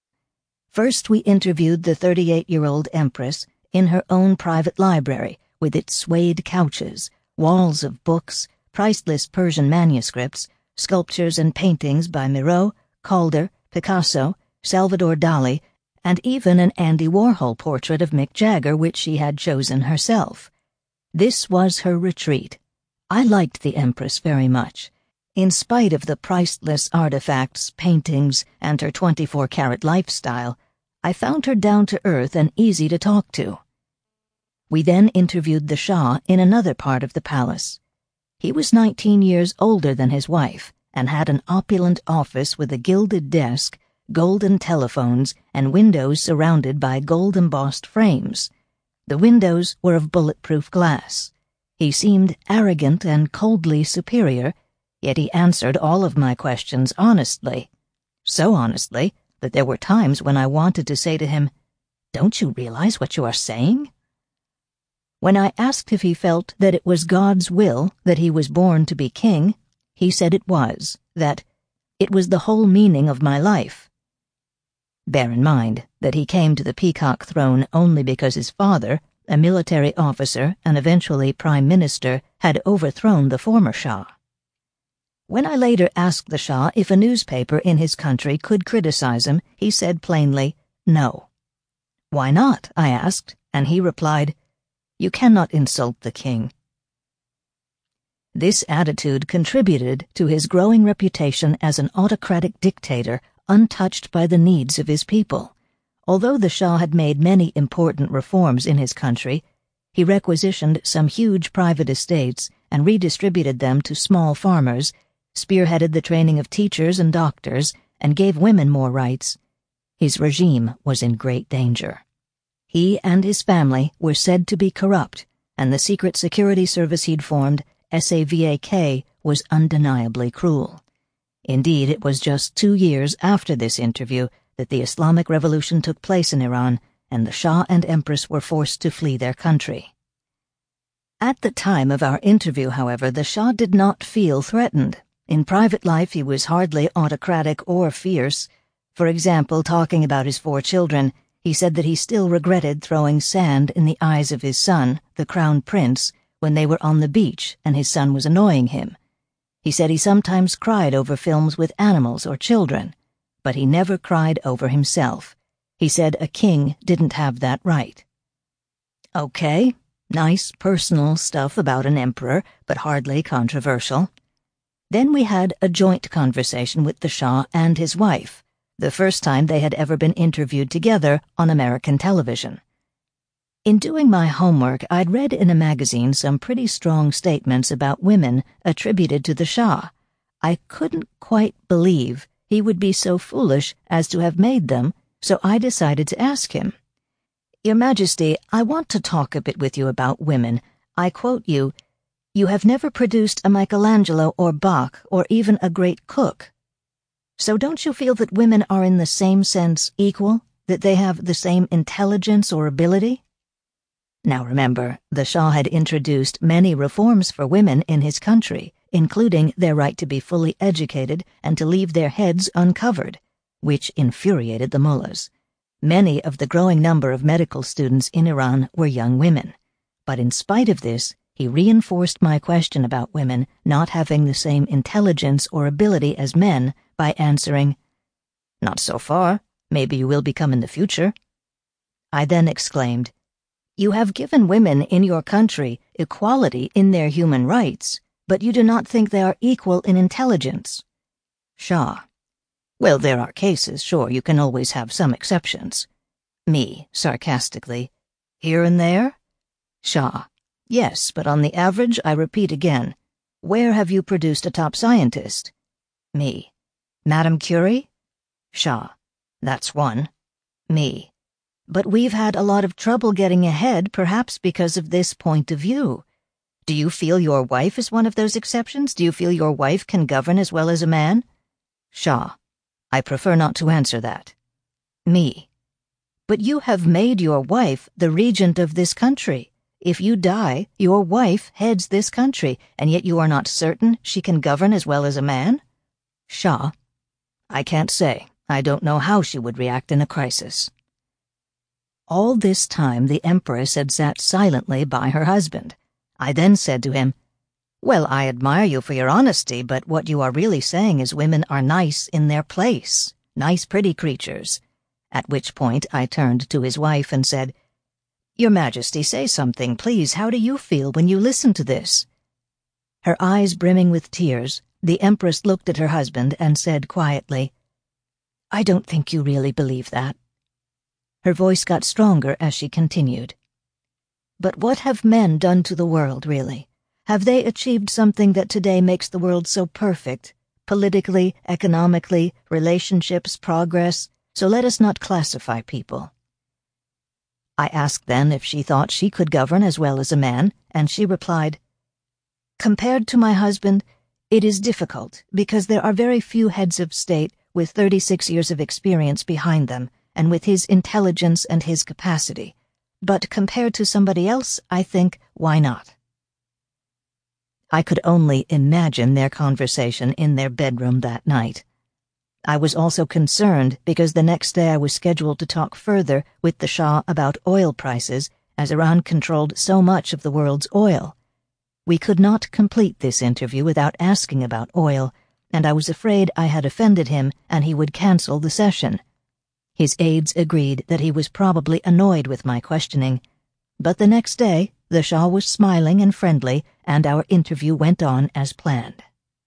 First, we interviewed the thirty-eight-year-old Empress in her own private library, with its suede couches, walls of books, priceless Persian manuscripts, sculptures and paintings by Miro, Calder, Picasso, Salvador Dali, and even an Andy Warhol portrait of Mick Jagger which she had chosen herself. This was her retreat. I liked the Empress very much. In spite of the priceless artifacts, paintings, and her twenty-four karat lifestyle, I found her down to earth and easy to talk to. We then interviewed the Shah in another part of the palace. He was nineteen years older than his wife and had an opulent office with a gilded desk, golden telephones, and windows surrounded by gold-embossed frames. The windows were of bulletproof glass. He seemed arrogant and coldly superior, yet he answered all of my questions honestly. So honestly that there were times when I wanted to say to him, "Don't you realize what you are saying?" When I asked if he felt that it was God's will that he was born to be king, he said it was, that it was the whole meaning of my life. Bear in mind that he came to the peacock throne only because his father, a military officer and eventually prime minister, had overthrown the former Shah. When I later asked the Shah if a newspaper in his country could criticize him, he said plainly, "No." "Why not?" I asked, and he replied, "You cannot insult the king." This attitude contributed to his growing reputation as an autocratic dictator untouched by the needs of his people. Although the Shah had made many important reforms in his country, he requisitioned some huge private estates and redistributed them to small farmers, spearheaded the training of teachers and doctors, and gave women more rights. His regime was in great danger. He and his family were said to be corrupt, and the secret security service he'd formed, SAVAK, was undeniably cruel. Indeed, it was just two years after this interview that the Islamic Revolution took place in Iran, and the Shah and Empress were forced to flee their country. At the time of our interview, however, the Shah did not feel threatened. In private life, he was hardly autocratic or fierce. For example, talking about his four children, he said that he still regretted throwing sand in the eyes of his son, the Crown Prince, when they were on the beach and his son was annoying him. He said he sometimes cried over films with animals or children, but he never cried over himself. He said a king didn't have that right. Okay, nice personal stuff about an emperor, but hardly controversial. Then we had a joint conversation with the Shah and his wife, the first time they had ever been interviewed together on American television. In doing my homework, I'd read in a magazine some pretty strong statements about women attributed to the Shah. I couldn't quite believe he would be so foolish as to have made them, so I decided to ask him. "Your Majesty, I want to talk a bit with you about women. I quote you, 'You have never produced a Michelangelo or Bach or even a great cook.' So don't you feel that women are in the same sense equal, that they have the same intelligence or ability?" Now remember, the Shah had introduced many reforms for women in his country, including their right to be fully educated and to leave their heads uncovered, which infuriated the mullahs. Many of the growing number of medical students in Iran were young women. But in spite of this, he reinforced my question about women not having the same intelligence or ability as men by answering, "Not so far. Maybe you will become in the future." I then exclaimed, "You have given women in your country equality in their human rights, but you do not think they are equal in intelligence." Shah: "Well, there are cases, sure, you can always have some exceptions." Me, sarcastically: "Here and there?" Shah: "Yes, but on the average, I repeat again, where have you produced a top scientist?" Me: "Madame Curie?" Shah: "That's one." Me: "But we've had a lot of trouble getting ahead, perhaps because of this point of view. Do you feel your wife is one of those exceptions? Do you feel your wife can govern as well as a man?" Shah: "I prefer not to answer that." Me: "But you have made your wife the regent of this country. If you die, your wife heads this country, and yet you are not certain she can govern as well as a man?" Shah: "I can't say. I don't know how she would react in a crisis." All this time the Empress had sat silently by her husband. I then said to him, "Well, I admire you for your honesty, but what you are really saying is women are nice in their place, nice pretty creatures." At which point I turned to his wife and said, "Your Majesty, say something, please. How do you feel when you listen to this?" Her eyes brimming with tears, The Empress looked at her husband and said quietly, "I don't think you really believe that." Her voice got stronger as she continued. "But what have men done to the world, really? Have they achieved something that today makes the world so perfect? Politically, economically, relationships, progress, so let us not classify people." I asked then if she thought she could govern as well as a man, and she replied, "Compared to my husband, it is difficult because there are very few heads of state with thirty-six years of experience behind them and with his intelligence and his capacity. But compared to somebody else, I think, why not?" I could only imagine their conversation in their bedroom that night. I was also concerned because the next day I was scheduled to talk further with the Shah about oil prices, as Iran controlled so much of the world's oil. We could not complete this interview without asking about oil, and I was afraid I had offended him and he would cancel the session. His aides agreed that he was probably annoyed with my questioning, but the next day the Shah was smiling and friendly, and our interview went on as planned.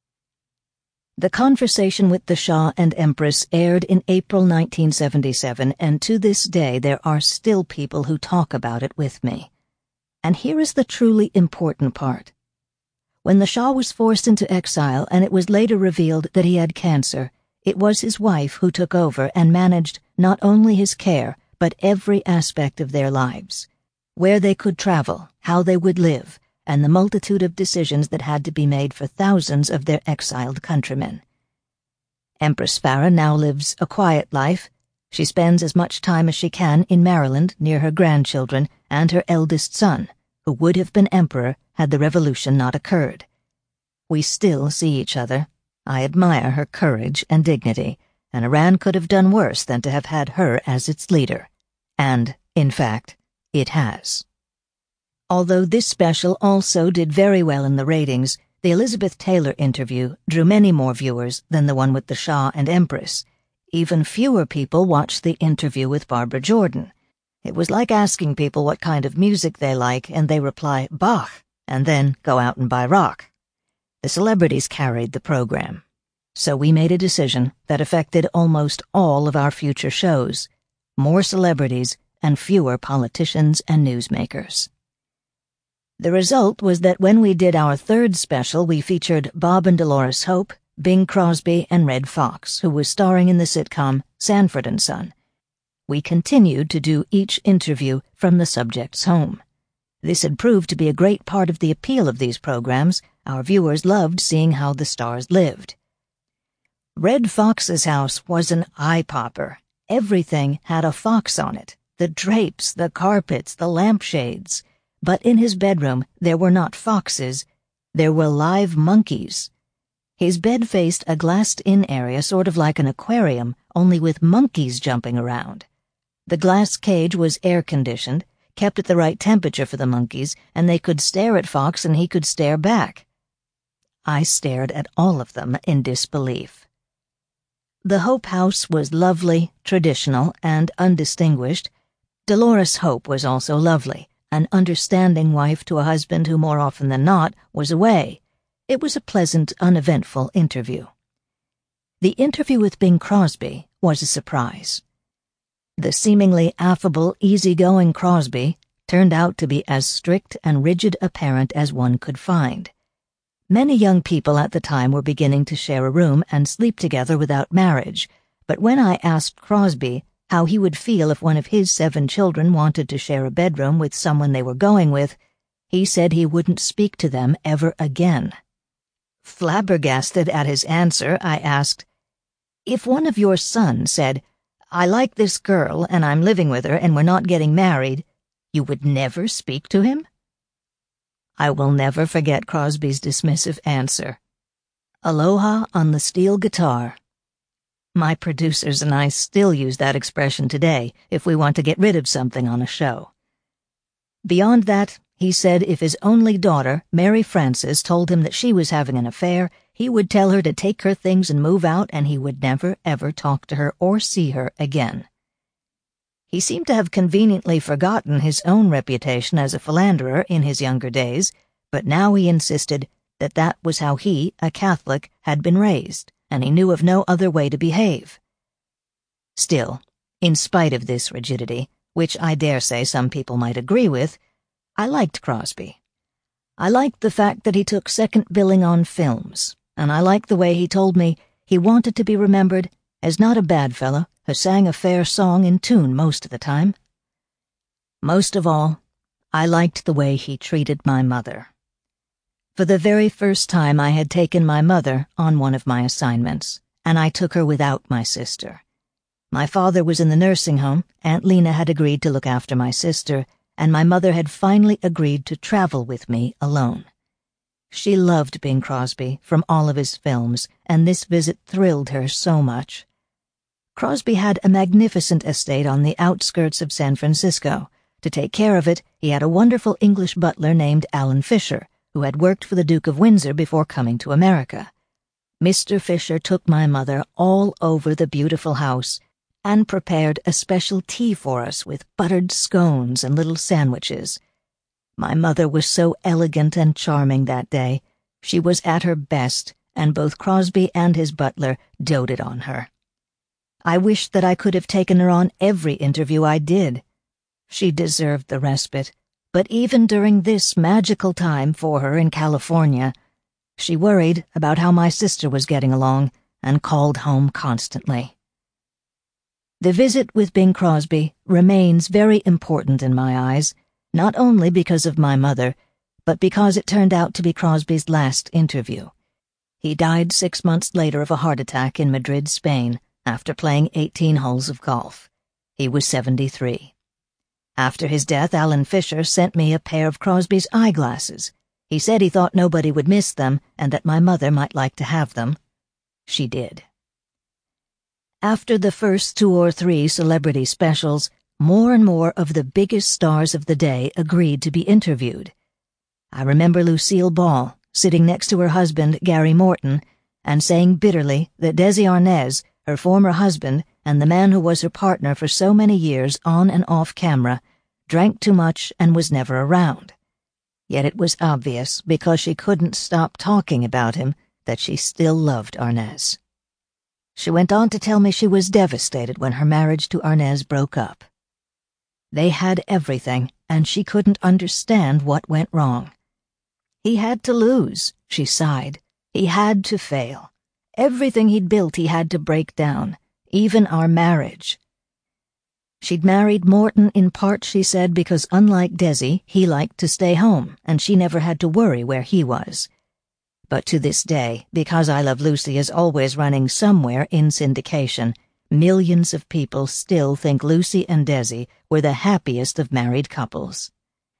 The conversation with the Shah and Empress aired in April nineteen seventy-seven, and to this day there are still people who talk about it with me. And here is the truly important part. When the Shah was forced into exile and it was later revealed that he had cancer, it was his wife who took over and managed not only his care, but every aspect of their lives. Where they could travel, how they would live, and the multitude of decisions that had to be made for thousands of their exiled countrymen. Empress Farah now lives a quiet life. She spends as much time as she can in Maryland near her grandchildren and her eldest son, who would have been emperor had the revolution not occurred. We still see each other. I admire her courage and dignity, and Iran could have done worse than to have had her as its leader. And, in fact, it has. Although this special also did very well in the ratings, the Elizabeth Taylor interview drew many more viewers than the one with the Shah and Empress. Even fewer people watched the interview with Barbara Jordan. It was like asking people what kind of music they like, and they reply, Bach, and then go out and buy rock. The celebrities carried the program. So we made a decision that affected almost all of our future shows. More celebrities and fewer politicians and newsmakers. The result was that when we did our third special, we featured Bob and Dolores Hope, Bing Crosby, and Red Fox, who was starring in the sitcom Sanford and Son. We continued to do each interview from the subject's home. This had proved to be a great part of the appeal of these programs. Our viewers loved seeing how the stars lived. Red Fox's house was an eye-popper. Everything had a fox on it. The drapes, the carpets, the lampshades. But in his bedroom there were not foxes, there were live monkeys. His bed faced a glassed-in area sort of like an aquarium, only with monkeys jumping around. The glass cage was air-conditioned, kept at the right temperature for the monkeys, and they could stare at Fox and he could stare back. I stared at all of them in disbelief. The Hope house was lovely, traditional, and undistinguished. Dolores Hope was also lovely. An understanding wife to a husband who more often than not was away. It was a pleasant, uneventful interview. The interview with Bing Crosby was a surprise. The seemingly affable, easygoing Crosby turned out to be as strict and rigid a parent as one could find. Many young people at the time were beginning to share a room and sleep together without marriage, but when I asked Crosby how he would feel if one of his seven children wanted to share a bedroom with someone they were going with, he said he wouldn't speak to them ever again. Flabbergasted at his answer, I asked, "If one of your sons said, 'I like this girl and I'm living with her and we're not getting married,' you would never speak to him?" I will never forget Crosby's dismissive answer. Aloha on the steel guitar. My producers and I still use that expression today if we want to get rid of something on a show. Beyond that, he said if his only daughter, Mary Frances, told him that she was having an affair, he would tell her to take her things and move out, and he would never, ever talk to her or see her again. He seemed to have conveniently forgotten his own reputation as a philanderer in his younger days, but now he insisted that that was how he, a Catholic, had been raised, and he knew of no other way to behave. Still, in spite of this rigidity, which I dare say some people might agree with, I liked Crosby. I liked the fact that he took second billing on films, and I liked the way he told me he wanted to be remembered as not a bad fellow who sang a fair song in tune most of the time. Most of all, I liked the way he treated my mother. For the very first time I had taken my mother on one of my assignments, and I took her without my sister. My father was in the nursing home, Aunt Lena had agreed to look after my sister, and my mother had finally agreed to travel with me alone. She loved Bing Crosby from all of his films, and this visit thrilled her so much. Crosby had a magnificent estate on the outskirts of San Francisco. To take care of it, he had a wonderful English butler named Alan Fisher, who had worked for the Duke of Windsor before coming to America. Mister Fisher took my mother all over the beautiful house and prepared a special tea for us with buttered scones and little sandwiches. My mother was so elegant and charming that day. She was at her best, and both Crosby and his butler doted on her. I wished that I could have taken her on every interview I did. She deserved the respite, but even during this magical time for her in California, she worried about how my sister was getting along and called home constantly. The visit with Bing Crosby remains very important in my eyes, not only because of my mother, but because it turned out to be Crosby's last interview. He died six months later of a heart attack in Madrid, Spain, after playing eighteen holes of golf. He was seventy-three. After his death, Alan Fisher sent me a pair of Crosby's eyeglasses. He said he thought nobody would miss them and that my mother might like to have them. She did. After the first two or three celebrity specials, more and more of the biggest stars of the day agreed to be interviewed. I remember Lucille Ball sitting next to her husband, Gary Morton, and saying bitterly that Desi Arnaz, her former husband and the man who was her partner for so many years on and off camera, drank too much and was never around. Yet it was obvious, because she couldn't stop talking about him, that she still loved Arnaz. She went on to tell me she was devastated when her marriage to Arnaz broke up. They had everything, and she couldn't understand what went wrong. He had to lose, she sighed. He had to fail. Everything he'd built he had to break down, even our marriage. She'd married Morton in part, she said, because unlike Desi, he liked to stay home, and she never had to worry where he was. But to this day, Because I Love Lucy is always running somewhere in syndication, millions of people still think Lucy and Desi were the happiest of married couples.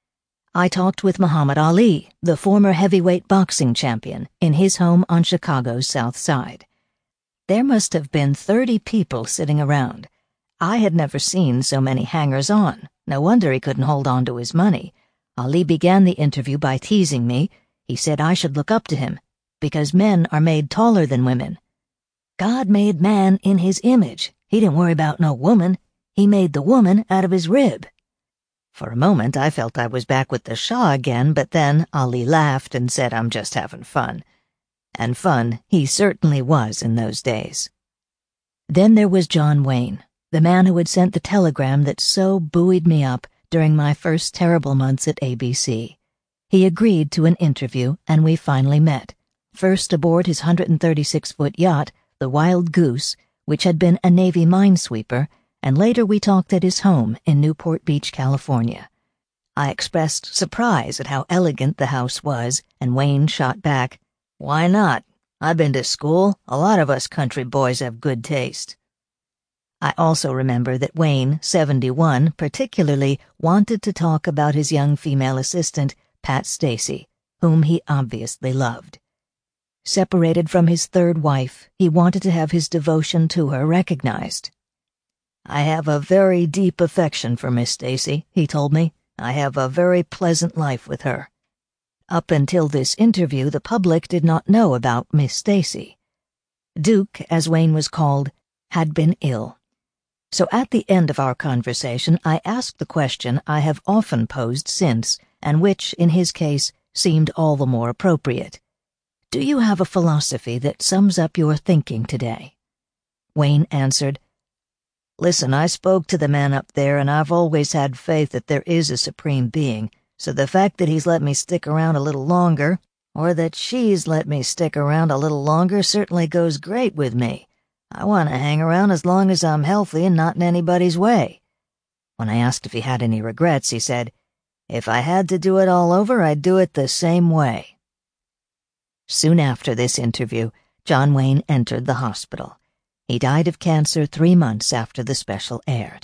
I talked with Muhammad Ali, the former heavyweight boxing champion, in his home on Chicago's South Side. There must have been thirty people sitting around. I had never seen so many hangers-on. No wonder he couldn't hold on to his money. Ali began the interview by teasing me. He said I should look up to him, because men are made taller than women. God made man in his image. He didn't worry about no woman. He made the woman out of his rib. For a moment I felt I was back with the Shah again, but then Ali laughed and said I'm just having fun. And fun he certainly was in those days. Then there was John Wayne, the man who had sent the telegram that so buoyed me up during my first terrible months at A B C. He agreed to an interview, and we finally met, first aboard his one hundred thirty-six foot yacht, the Wild Goose, which had been a Navy minesweeper, and later we talked at his home in Newport Beach, California. I expressed surprise at how elegant the house was, and Wayne shot back, "Why not? I've been to school. A lot of us country boys have good taste." I also remember that Wayne, seventy-one, particularly wanted to talk about his young female assistant, Pat Stacy, whom he obviously loved. Separated from his third wife, he wanted to have his devotion to her recognized. "I have a very deep affection for Miss Stacy," he told me. "I have a very pleasant life with her." Up until this interview, the public did not know about Miss Stacy. Duke, as Wayne was called, had been ill. So at the end of our conversation, I asked the question I have often posed since, and which, in his case, seemed all the more appropriate. Do you have a philosophy that sums up your thinking today? Wayne answered, Listen, I spoke to the man up there, and I've always had faith that there is a supreme being, so the fact that he's let me stick around a little longer, or that she's let me stick around a little longer, certainly goes great with me. I want to hang around as long as I'm healthy and not in anybody's way. When I asked if he had any regrets, he said, If I had to do it all over, I'd do it the same way. Soon after this interview, John Wayne entered the hospital. He died of cancer three months after the special aired.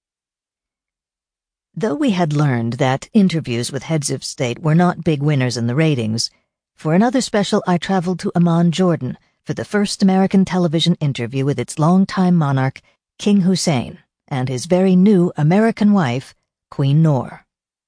Though we had learned that interviews with heads of state were not big winners in the ratings, for another special I traveled to Amman, Jordan, for the first American television interview with its longtime monarch, King Hussein, and his very new American wife, Queen Noor.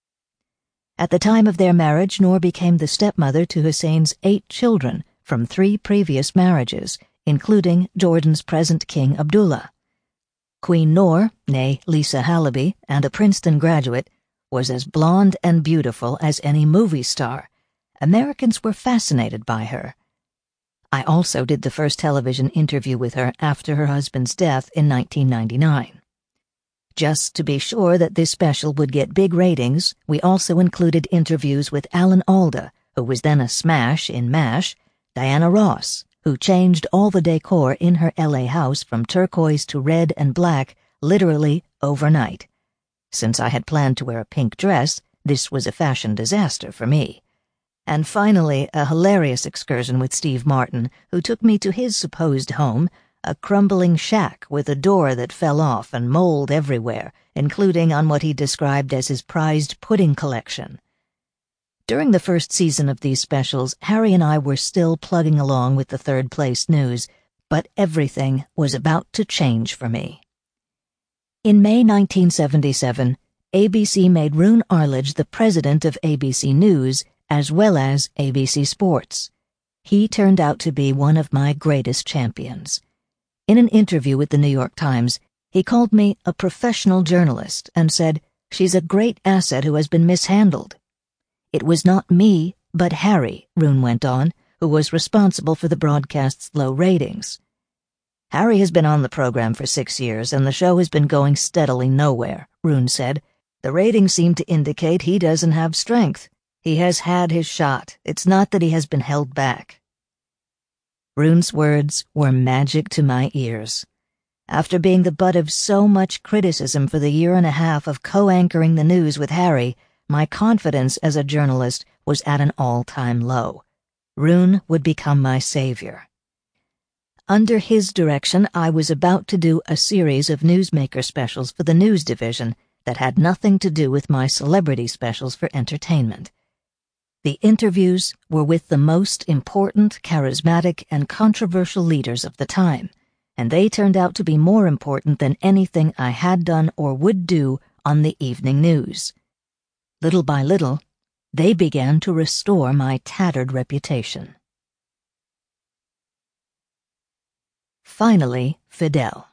At the time of their marriage, Noor became the stepmother to Hussein's eight children from three previous marriages, including Jordan's present King Abdullah. Queen Noor, née Lisa Halaby, and a Princeton graduate, was as blonde and beautiful as any movie star. Americans were fascinated by her. I also did the first television interview with her after her husband's death in nineteen ninety-nine. Just to be sure that this special would get big ratings, we also included interviews with Alan Alda, who was then a smash in MASH, Diana Ross, who changed all the decor in her L A house from turquoise to red and black literally overnight. Since I had planned to wear a pink dress, this was a fashion disaster for me. And finally, a hilarious excursion with Steve Martin, who took me to his supposed home, a crumbling shack with a door that fell off and mold everywhere, including on what he described as his prized pudding collection. During the first season of these specials, Harry and I were still plugging along with the third-place news, but everything was about to change for me. In May nineteen seventy-seven, A B C made Roone Arledge the president of A B C News, as well as A B C Sports. He turned out to be one of my greatest champions. In an interview with the New York Times, he called me a professional journalist and said, "She's a great asset who has been mishandled." It was not me, but Harry, Roone went on, who was responsible for the broadcast's low ratings. Harry has been on the program for six years, and the show has been going steadily nowhere, Roone said. The ratings seem to indicate he doesn't have strength. He has had his shot. It's not that he has been held back. Roone's words were magic to my ears. After being the butt of so much criticism for the year and a half of co-anchoring the news with Harry, my confidence as a journalist was at an all-time low. Roone would become my savior. Under his direction, I was about to do a series of newsmaker specials for the news division that had nothing to do with my celebrity specials for entertainment. The interviews were with the most important, charismatic, and controversial leaders of the time, and they turned out to be more important than anything I had done or would do on the evening news. Little by little, they began to restore my tattered reputation. Finally, Fidel.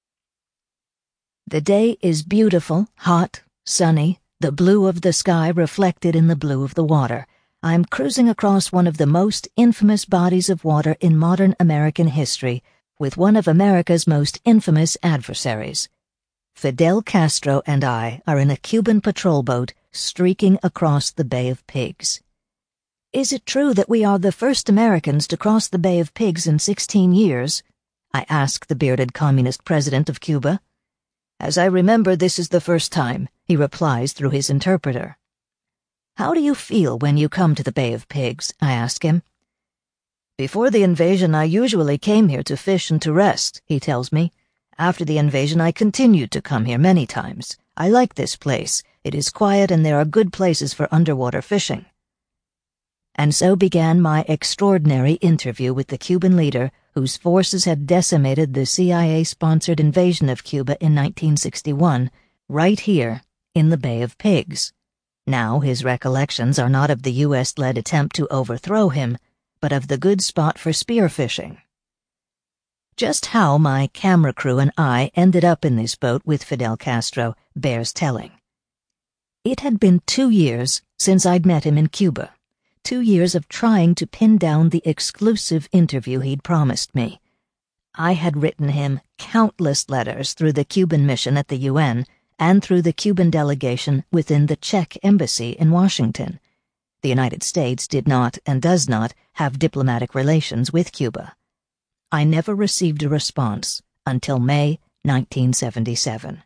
The day is beautiful, hot, sunny, the blue of the sky reflected in the blue of the water. I'm cruising across one of the most infamous bodies of water in modern American history with one of America's most infamous adversaries. Fidel Castro and I are in a Cuban patrol boat streaking across the Bay of Pigs. Is it true that we are the first Americans to cross the Bay of Pigs in sixteen years? I asked the bearded communist president of Cuba. As I remember, this is the first time, he replies through his interpreter. How do you feel when you come to the Bay of Pigs? I ask him. Before the invasion, I usually came here to fish and to rest, he tells me. After the invasion, I continued to come here many times. I like this place. It is quiet and there are good places for underwater fishing. And so began my extraordinary interview with the Cuban leader whose forces had decimated the C I A-sponsored invasion of Cuba in nineteen sixty-one, right here in the Bay of Pigs. Now his recollections are not of the U S-led attempt to overthrow him, but of the good spot for spearfishing. Just how my camera crew and I ended up in this boat with Fidel Castro bears telling. It had been two years since I'd met him in Cuba. two years of trying to pin down the exclusive interview he'd promised me. I had written him countless letters through the Cuban mission at the U N and through the Cuban delegation within the Czech embassy in Washington. The United States did not and does not have diplomatic relations with Cuba. I never received a response until May nineteen seventy-seven.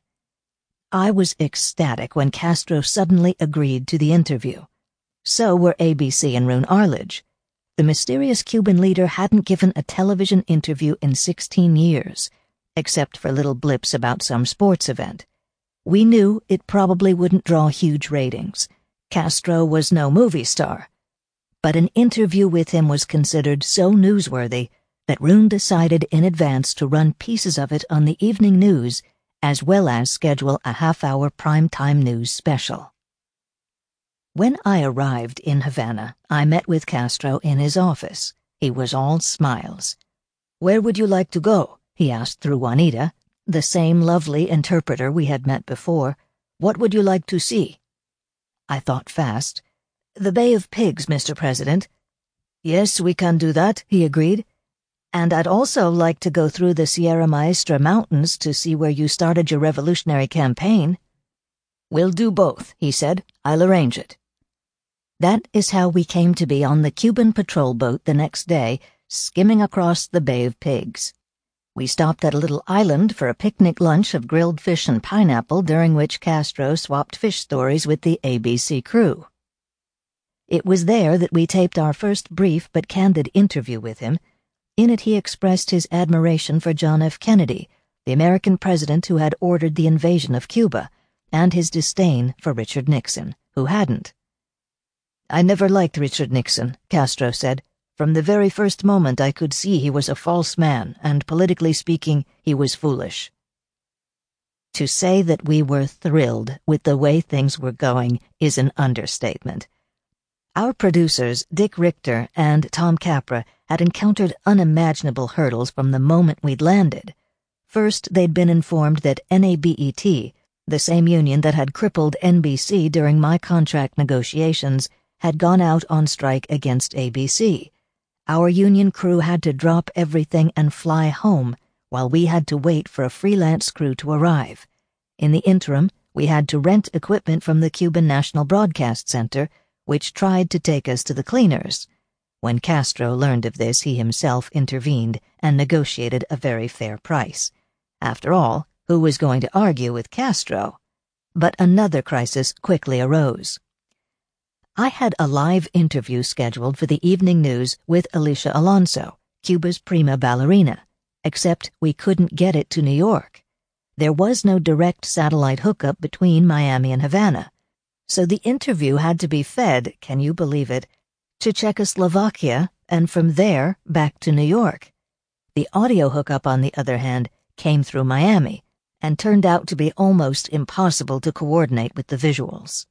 I was ecstatic when Castro suddenly agreed to the interview. So were A B C and Roone Arledge. The mysterious Cuban leader hadn't given a television interview in sixteen years, except for little blips about some sports event. We knew it probably wouldn't draw huge ratings. Castro was no movie star. But an interview with him was considered so newsworthy that Roone decided in advance to run pieces of it on the evening news, as well as schedule a half-hour primetime news special. When I arrived in Havana, I met with Castro in his office. He was all smiles. "Where would you like to go?" he asked through Juanita, the same lovely interpreter we had met before. "What would you like to see?" I thought fast. "The Bay of Pigs, Mister President." "Yes, we can do that," he agreed. "And I'd also like to go through the Sierra Maestra Mountains to see where you started your revolutionary campaign." "We'll do both," he said. "I'll arrange it." That is how we came to be on the Cuban patrol boat the next day, skimming across the Bay of Pigs. We stopped at a little island for a picnic lunch of grilled fish and pineapple, during which Castro swapped fish stories with the A B C crew. It was there that we taped our first brief but candid interview with him. In it he expressed his admiration for John F. Kennedy, the American president who had ordered the invasion of Cuba, and his disdain for Richard Nixon, who hadn't. "I never liked Richard Nixon," Castro said. "From the very first moment I could see he was a false man, and politically speaking, he was foolish." To say that we were thrilled with the way things were going is an understatement. Our producers, Dick Richter and Tom Capra, had encountered unimaginable hurdles from the moment we'd landed. First, they'd been informed that N A B E T, the same union that had crippled N B C during my contract negotiations, had gone out on strike against A B C. Our union crew had to drop everything and fly home, while we had to wait for a freelance crew to arrive. In the interim, we had to rent equipment from the Cuban National Broadcast Center, which tried to take us to the cleaners. When Castro learned of this, he himself intervened and negotiated a very fair price. After all, who was going to argue with Castro? But another crisis quickly arose. I had a live interview scheduled for the evening news with Alicia Alonso, Cuba's prima ballerina, except we couldn't get it to New York. There was no direct satellite hookup between Miami and Havana, so the interview had to be fed, can you believe it, to Czechoslovakia, and from there back to New York. The audio hookup, on the other hand, came through Miami, and turned out to be almost impossible to coordinate with the visuals.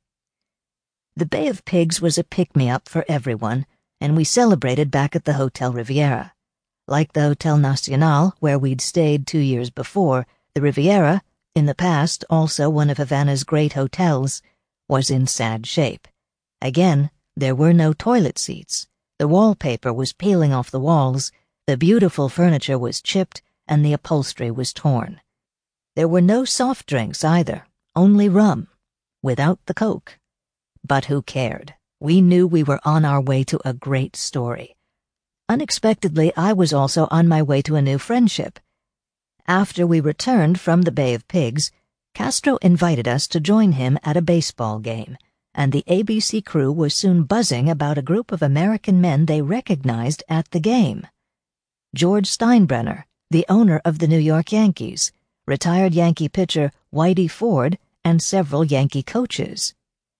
The Bay of Pigs was a pick-me-up for everyone, and we celebrated back at the Hotel Riviera. Like the Hotel Nacional, where we'd stayed two years before, the Riviera, in the past also one of Havana's great hotels, was in sad shape. Again, there were no toilet seats. The wallpaper was peeling off the walls, the beautiful furniture was chipped, and the upholstery was torn. There were no soft drinks either, only rum, without the Coke. But who cared? We knew we were on our way to a great story. Unexpectedly, I was also on my way to a new friendship. After we returned from the Bay of Pigs, Castro invited us to join him at a baseball game, and the A B C crew was soon buzzing about a group of American men they recognized at the game. George Steinbrenner, the owner of the New York Yankees, retired Yankee pitcher Whitey Ford, and several Yankee coaches.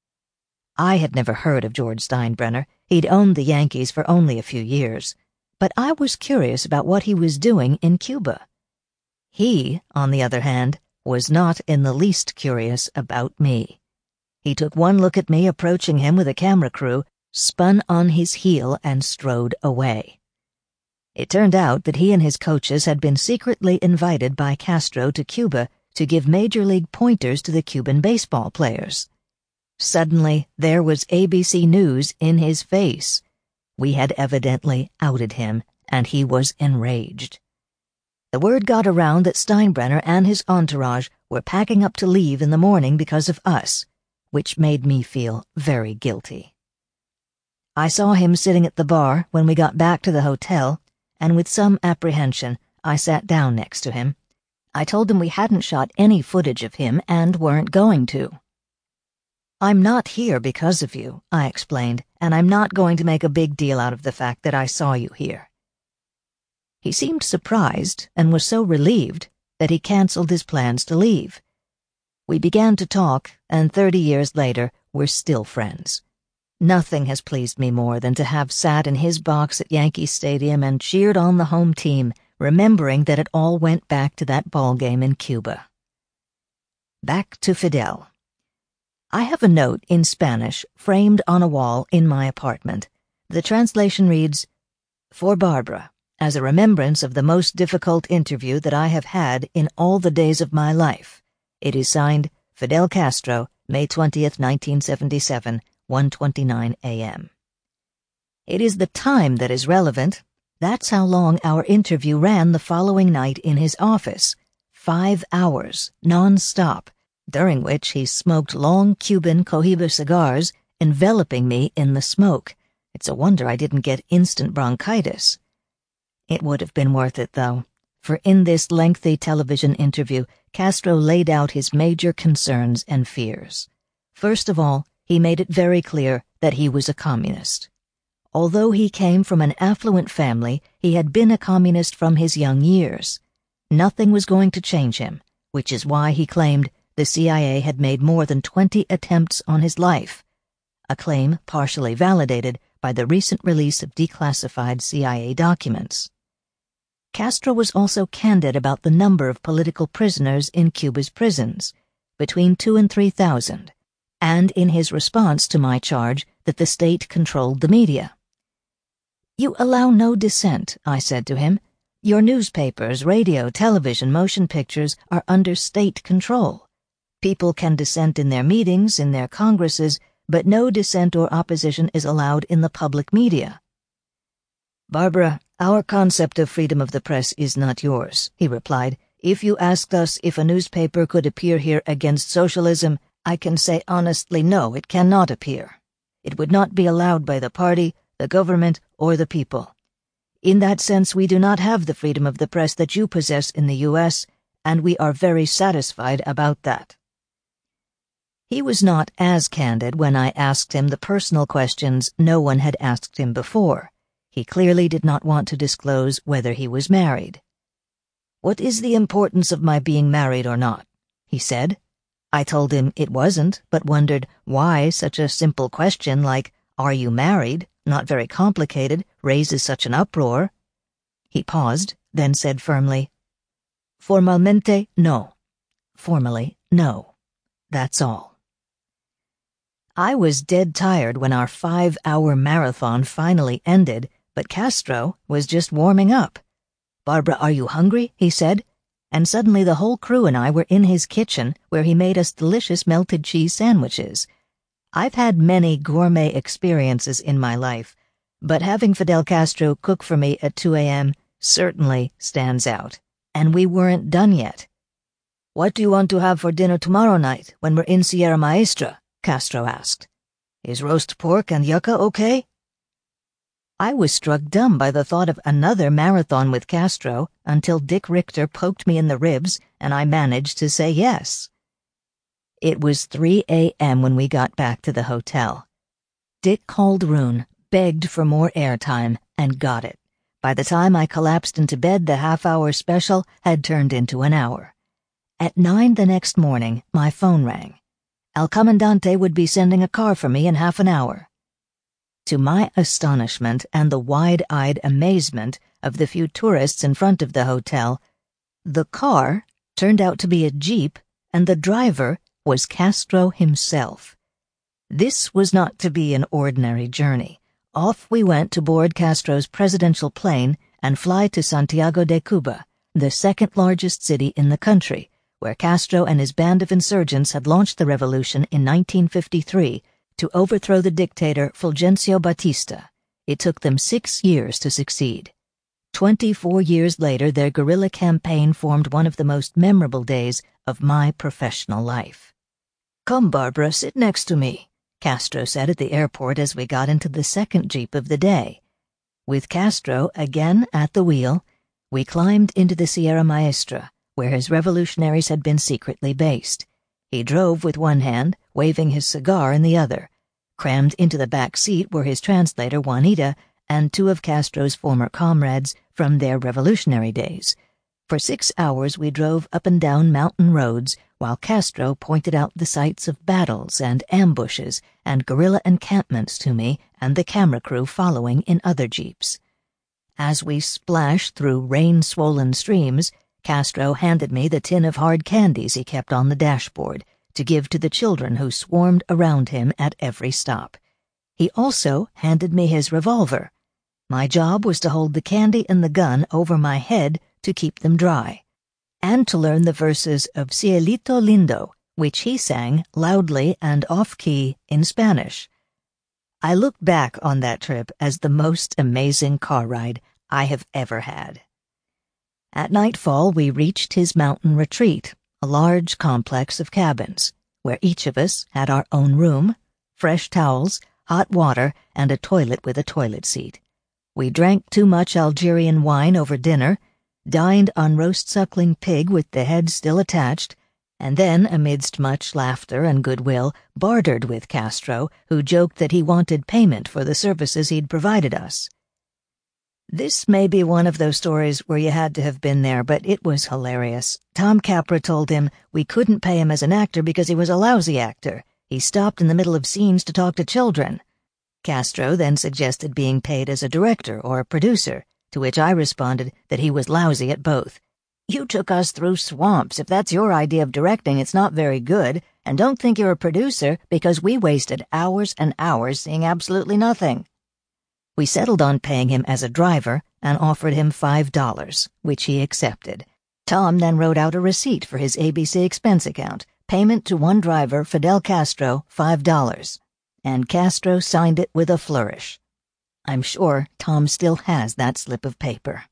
I had never heard of George Steinbrenner. He'd owned the Yankees for only a few years, but I was curious about what he was doing in Cuba. He, on the other hand, was not in the least curious about me. He took one look at me approaching him with a camera crew, spun on his heel, and strode away. It turned out that he and his coaches had been secretly invited by Castro to Cuba to give major league pointers to the Cuban baseball players. Suddenly, there was A B C News in his face. We had evidently outed him, and he was enraged. The word got around that Steinbrenner and his entourage were packing up to leave in the morning because of us, which made me feel very guilty. I saw him sitting at the bar when we got back to the hotel, and with some apprehension, I sat down next to him. I told him we hadn't shot any footage of him and weren't going to. "I'm not here because of you," I explained, "and I'm not going to make a big deal out of the fact that I saw you here." He seemed surprised and was so relieved that he canceled his plans to leave. We began to talk, and thirty years later, we're still friends. Nothing has pleased me more than to have sat in his box at Yankee Stadium and cheered on the home team, remembering that it all went back to that ball game in Cuba. Back to Fidel. I have a note in Spanish framed on a wall in my apartment. The translation reads, "For Barbara, as a remembrance of the most difficult interview that I have had in all the days of my life. It is signed Fidel Castro, May twentieth, nineteen seventy-seven, one twenty-nine a m" It is the time that is relevant. That's how long our interview ran the following night in his office. Five hours, non-stop, during which he smoked long Cuban Cohiba cigars, enveloping me in the smoke. It's a wonder I didn't get instant bronchitis. It would have been worth it, though, for in this lengthy television interview, Castro laid out his major concerns and fears. First of all, he made it very clear that he was a communist. Although he came from an affluent family, he had been a communist from his young years. Nothing was going to change him, which is why he claimed the C I A had made more than twenty attempts on his life, a claim partially validated by the recent release of declassified C I A documents. Castro was also candid about the number of political prisoners in Cuba's prisons, between two and three thousand, and in his response to my charge that the state controlled the media. "You allow no dissent," I said to him. "Your newspapers, radio, television, motion pictures are under state control. People can dissent in their meetings, in their congresses, but no dissent or opposition is allowed in the public media." "Barbara, our concept of freedom of the press is not yours," he replied. "If you asked us if a newspaper could appear here against socialism, I can say honestly no, it cannot appear. It would not be allowed by the party, the government, or the people. In that sense, we do not have the freedom of the press that you possess in the U S, and we are very satisfied about that." He was not as candid when I asked him the personal questions no one had asked him before. He clearly did not want to disclose whether he was married. "What is the importance of my being married or not?" he said. I told him it wasn't, but wondered why such a simple question like, "Are you married?" not very complicated, raises such an uproar. He paused, then said firmly, "Formalmente, no. Formally, no. That's all." I was dead tired when our five-hour marathon finally ended, but Castro was just warming up. "Barbara, are you hungry?" he said, and suddenly the whole crew and I were in his kitchen where he made us delicious melted cheese sandwiches. I've had many gourmet experiences in my life, but having Fidel Castro cook for me at two a m certainly stands out, and we weren't done yet. "What do you want to have for dinner tomorrow night when we're in Sierra Maestra?" Castro asked. "Is roast pork and yucca okay?" I was struck dumb by the thought of another marathon with Castro until Dick Richter poked me in the ribs and I managed to say yes. It was three a m when we got back to the hotel. Dick called Rune, begged for more airtime, and got it. By the time I collapsed into bed, the half-hour special had turned into an hour. At nine the next morning, my phone rang. El Comandante would be sending a car for me in half an hour. To my astonishment and the wide-eyed amazement of the few tourists in front of the hotel, the car turned out to be a Jeep, and the driver was Castro himself. This was not to be an ordinary journey. Off we went to board Castro's presidential plane and fly to Santiago de Cuba, the second-largest city in the country, where Castro and his band of insurgents had launched the revolution in nineteen fifty-three to overthrow the dictator Fulgencio Batista. It took them six years to succeed. Twenty-four years later, their guerrilla campaign formed one of the most memorable days of my professional life. "Come, Barbara, sit next to me," Castro said at the airport as we got into the second jeep of the day. With Castro again at the wheel, we climbed into the Sierra Maestra, where his revolutionaries had been secretly based. He drove with one hand, waving his cigar in the other. Crammed into the back seat were his translator, Juanita, and two of Castro's former comrades from their revolutionary days. For six hours we drove up and down mountain roads while Castro pointed out the sites of battles and ambushes and guerrilla encampments to me and the camera crew following in other jeeps. As we splashed through rain-swollen streams, Castro handed me the tin of hard candies he kept on the dashboard to give to the children who swarmed around him at every stop. He also handed me his revolver. My job was to hold the candy and the gun over my head to keep them dry, and to learn the verses of Cielito Lindo, which he sang loudly and off-key in Spanish. I look back on that trip as the most amazing car ride I have ever had. At nightfall, we reached his mountain retreat, a large complex of cabins, where each of us had our own room, fresh towels, hot water, and a toilet with a toilet seat. We drank too much Algerian wine over dinner, dined on roast suckling pig with the head still attached, and then, amidst much laughter and goodwill, bartered with Castro, who joked that he wanted payment for the services he'd provided us. This may be one of those stories where you had to have been there, but it was hilarious. Tom Capra told him we couldn't pay him as an actor because he was a lousy actor. He stopped in the middle of scenes to talk to children. Castro then suggested being paid as a director or a producer, to which I responded that he was lousy at both. "You took us through swamps. If that's your idea of directing, it's not very good, and don't think you're a producer because we wasted hours and hours seeing absolutely nothing." We settled on paying him as a driver and offered him five dollars, which he accepted. Tom then wrote out a receipt for his A B C expense account, payment to one driver, Fidel Castro, five dollars. And Castro signed it with a flourish. I'm sure Tom still has that slip of paper.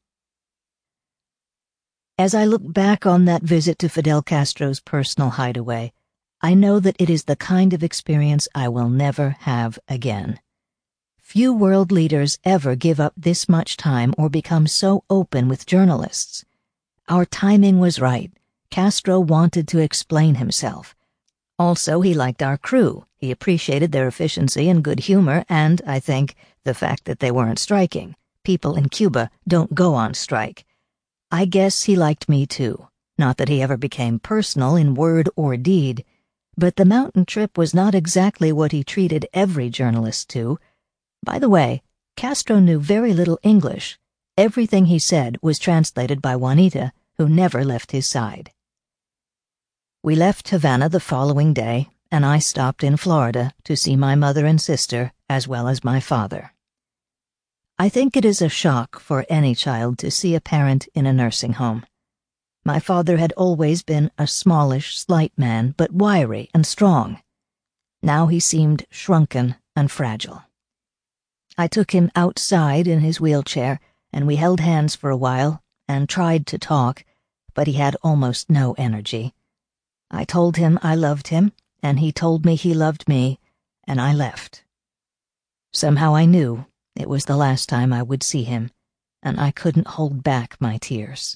As I look back on that visit to Fidel Castro's personal hideaway, I know that it is the kind of experience I will never have again. Few world leaders ever give up this much time or become so open with journalists. Our timing was right. Castro wanted to explain himself. Also, he liked our crew. He appreciated their efficiency and good humor and, I think, the fact that they weren't striking. People in Cuba don't go on strike. I guess he liked me too. Not that he ever became personal in word or deed. But the mountain trip was not exactly what he treated every journalist to. By the way, Castro knew very little English. Everything he said was translated by Juanita, who never left his side. We left Havana the following day, and I stopped in Florida to see my mother and sister, as well as my father. I think it is a shock for any child to see a parent in a nursing home. My father had always been a smallish, slight man, but wiry and strong. Now he seemed shrunken and fragile. I took him outside in his wheelchair, and we held hands for a while and tried to talk, but he had almost no energy. I told him I loved him, and he told me he loved me, and I left. Somehow I knew it was the last time I would see him, and I couldn't hold back my tears.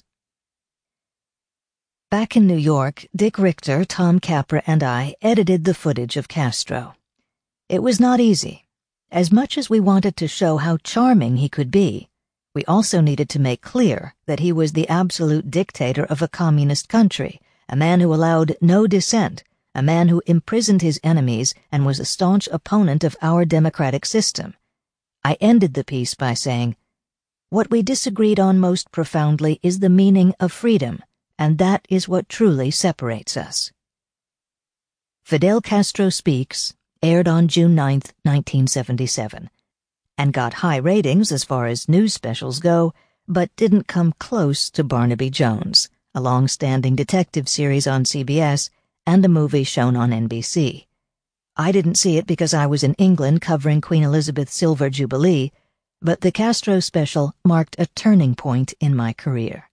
Back in New York, Dick Richter, Tom Capra, and I edited the footage of Castro. It was not easy. As much as we wanted to show how charming he could be, we also needed to make clear that he was the absolute dictator of a communist country, a man who allowed no dissent, a man who imprisoned his enemies and was a staunch opponent of our democratic system. I ended the piece by saying, "What we disagreed on most profoundly is the meaning of freedom, and that is what truly separates us." Fidel Castro Speaks aired on June ninth, nineteen seventy-seven, and got high ratings as far as news specials go, but didn't come close to Barnaby Jones, a long-standing detective series on C B S, and a movie shown on N B C. I didn't see it because I was in England covering Queen Elizabeth's Silver Jubilee, but the Castro special marked a turning point in my career.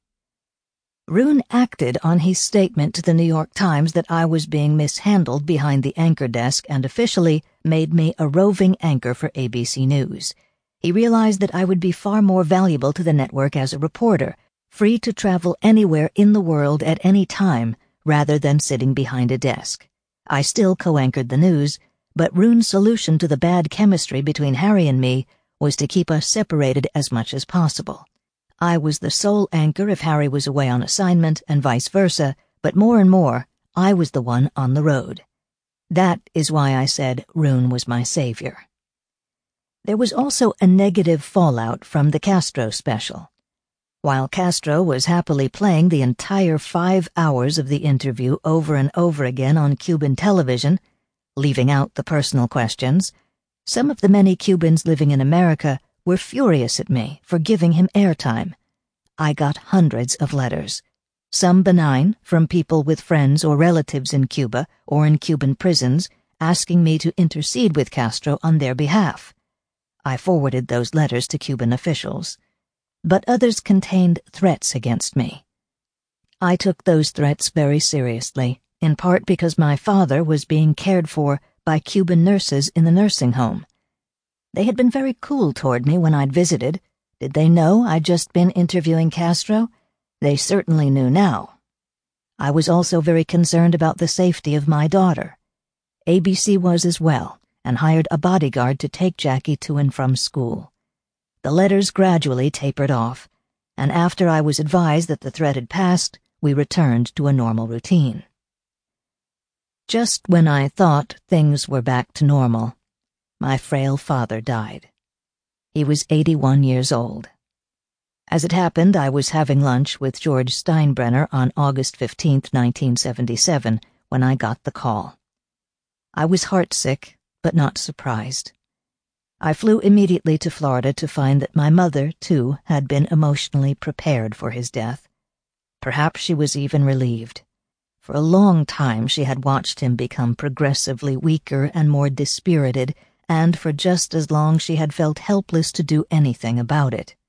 Roone acted on his statement to the New York Times that I was being mishandled behind the anchor desk and officially made me a roving anchor for A B C News. He realized that I would be far more valuable to the network as a reporter, free to travel anywhere in the world at any time, rather than sitting behind a desk. I still co-anchored the news, but Roone's solution to the bad chemistry between Harry and me was to keep us separated as much as possible. I was the sole anchor if Harry was away on assignment, and vice versa, but more and more, I was the one on the road. That is why I said Roone was my savior. There was also a negative fallout from the Castro special. While Castro was happily playing the entire five hours of the interview over and over again on Cuban television, leaving out the personal questions, some of the many Cubans living in America were furious at me for giving him airtime. I got hundreds of letters, some benign from people with friends or relatives in Cuba or in Cuban prisons asking me to intercede with Castro on their behalf. I forwarded those letters to Cuban officials. But others contained threats against me. I took those threats very seriously, in part because my father was being cared for by Cuban nurses in the nursing home. They had been very cool toward me when I'd visited. Did they know I'd just been interviewing Castro? They certainly knew now. I was also very concerned about the safety of my daughter. A B C was as well, and hired a bodyguard to take Jackie to and from school. The letters gradually tapered off, and after I was advised that the threat had passed, we returned to a normal routine. Just when I thought things were back to normal, my frail father died. He was eighty-one years old. As it happened, I was having lunch with George Steinbrenner on August fifteenth, nineteen seventy-seven, when I got the call. I was heartsick, but not surprised. I flew immediately to Florida to find that my mother, too, had been emotionally prepared for his death. Perhaps she was even relieved. For a long time she had watched him become progressively weaker and more dispirited, and for just as long she had felt helpless to do anything about it.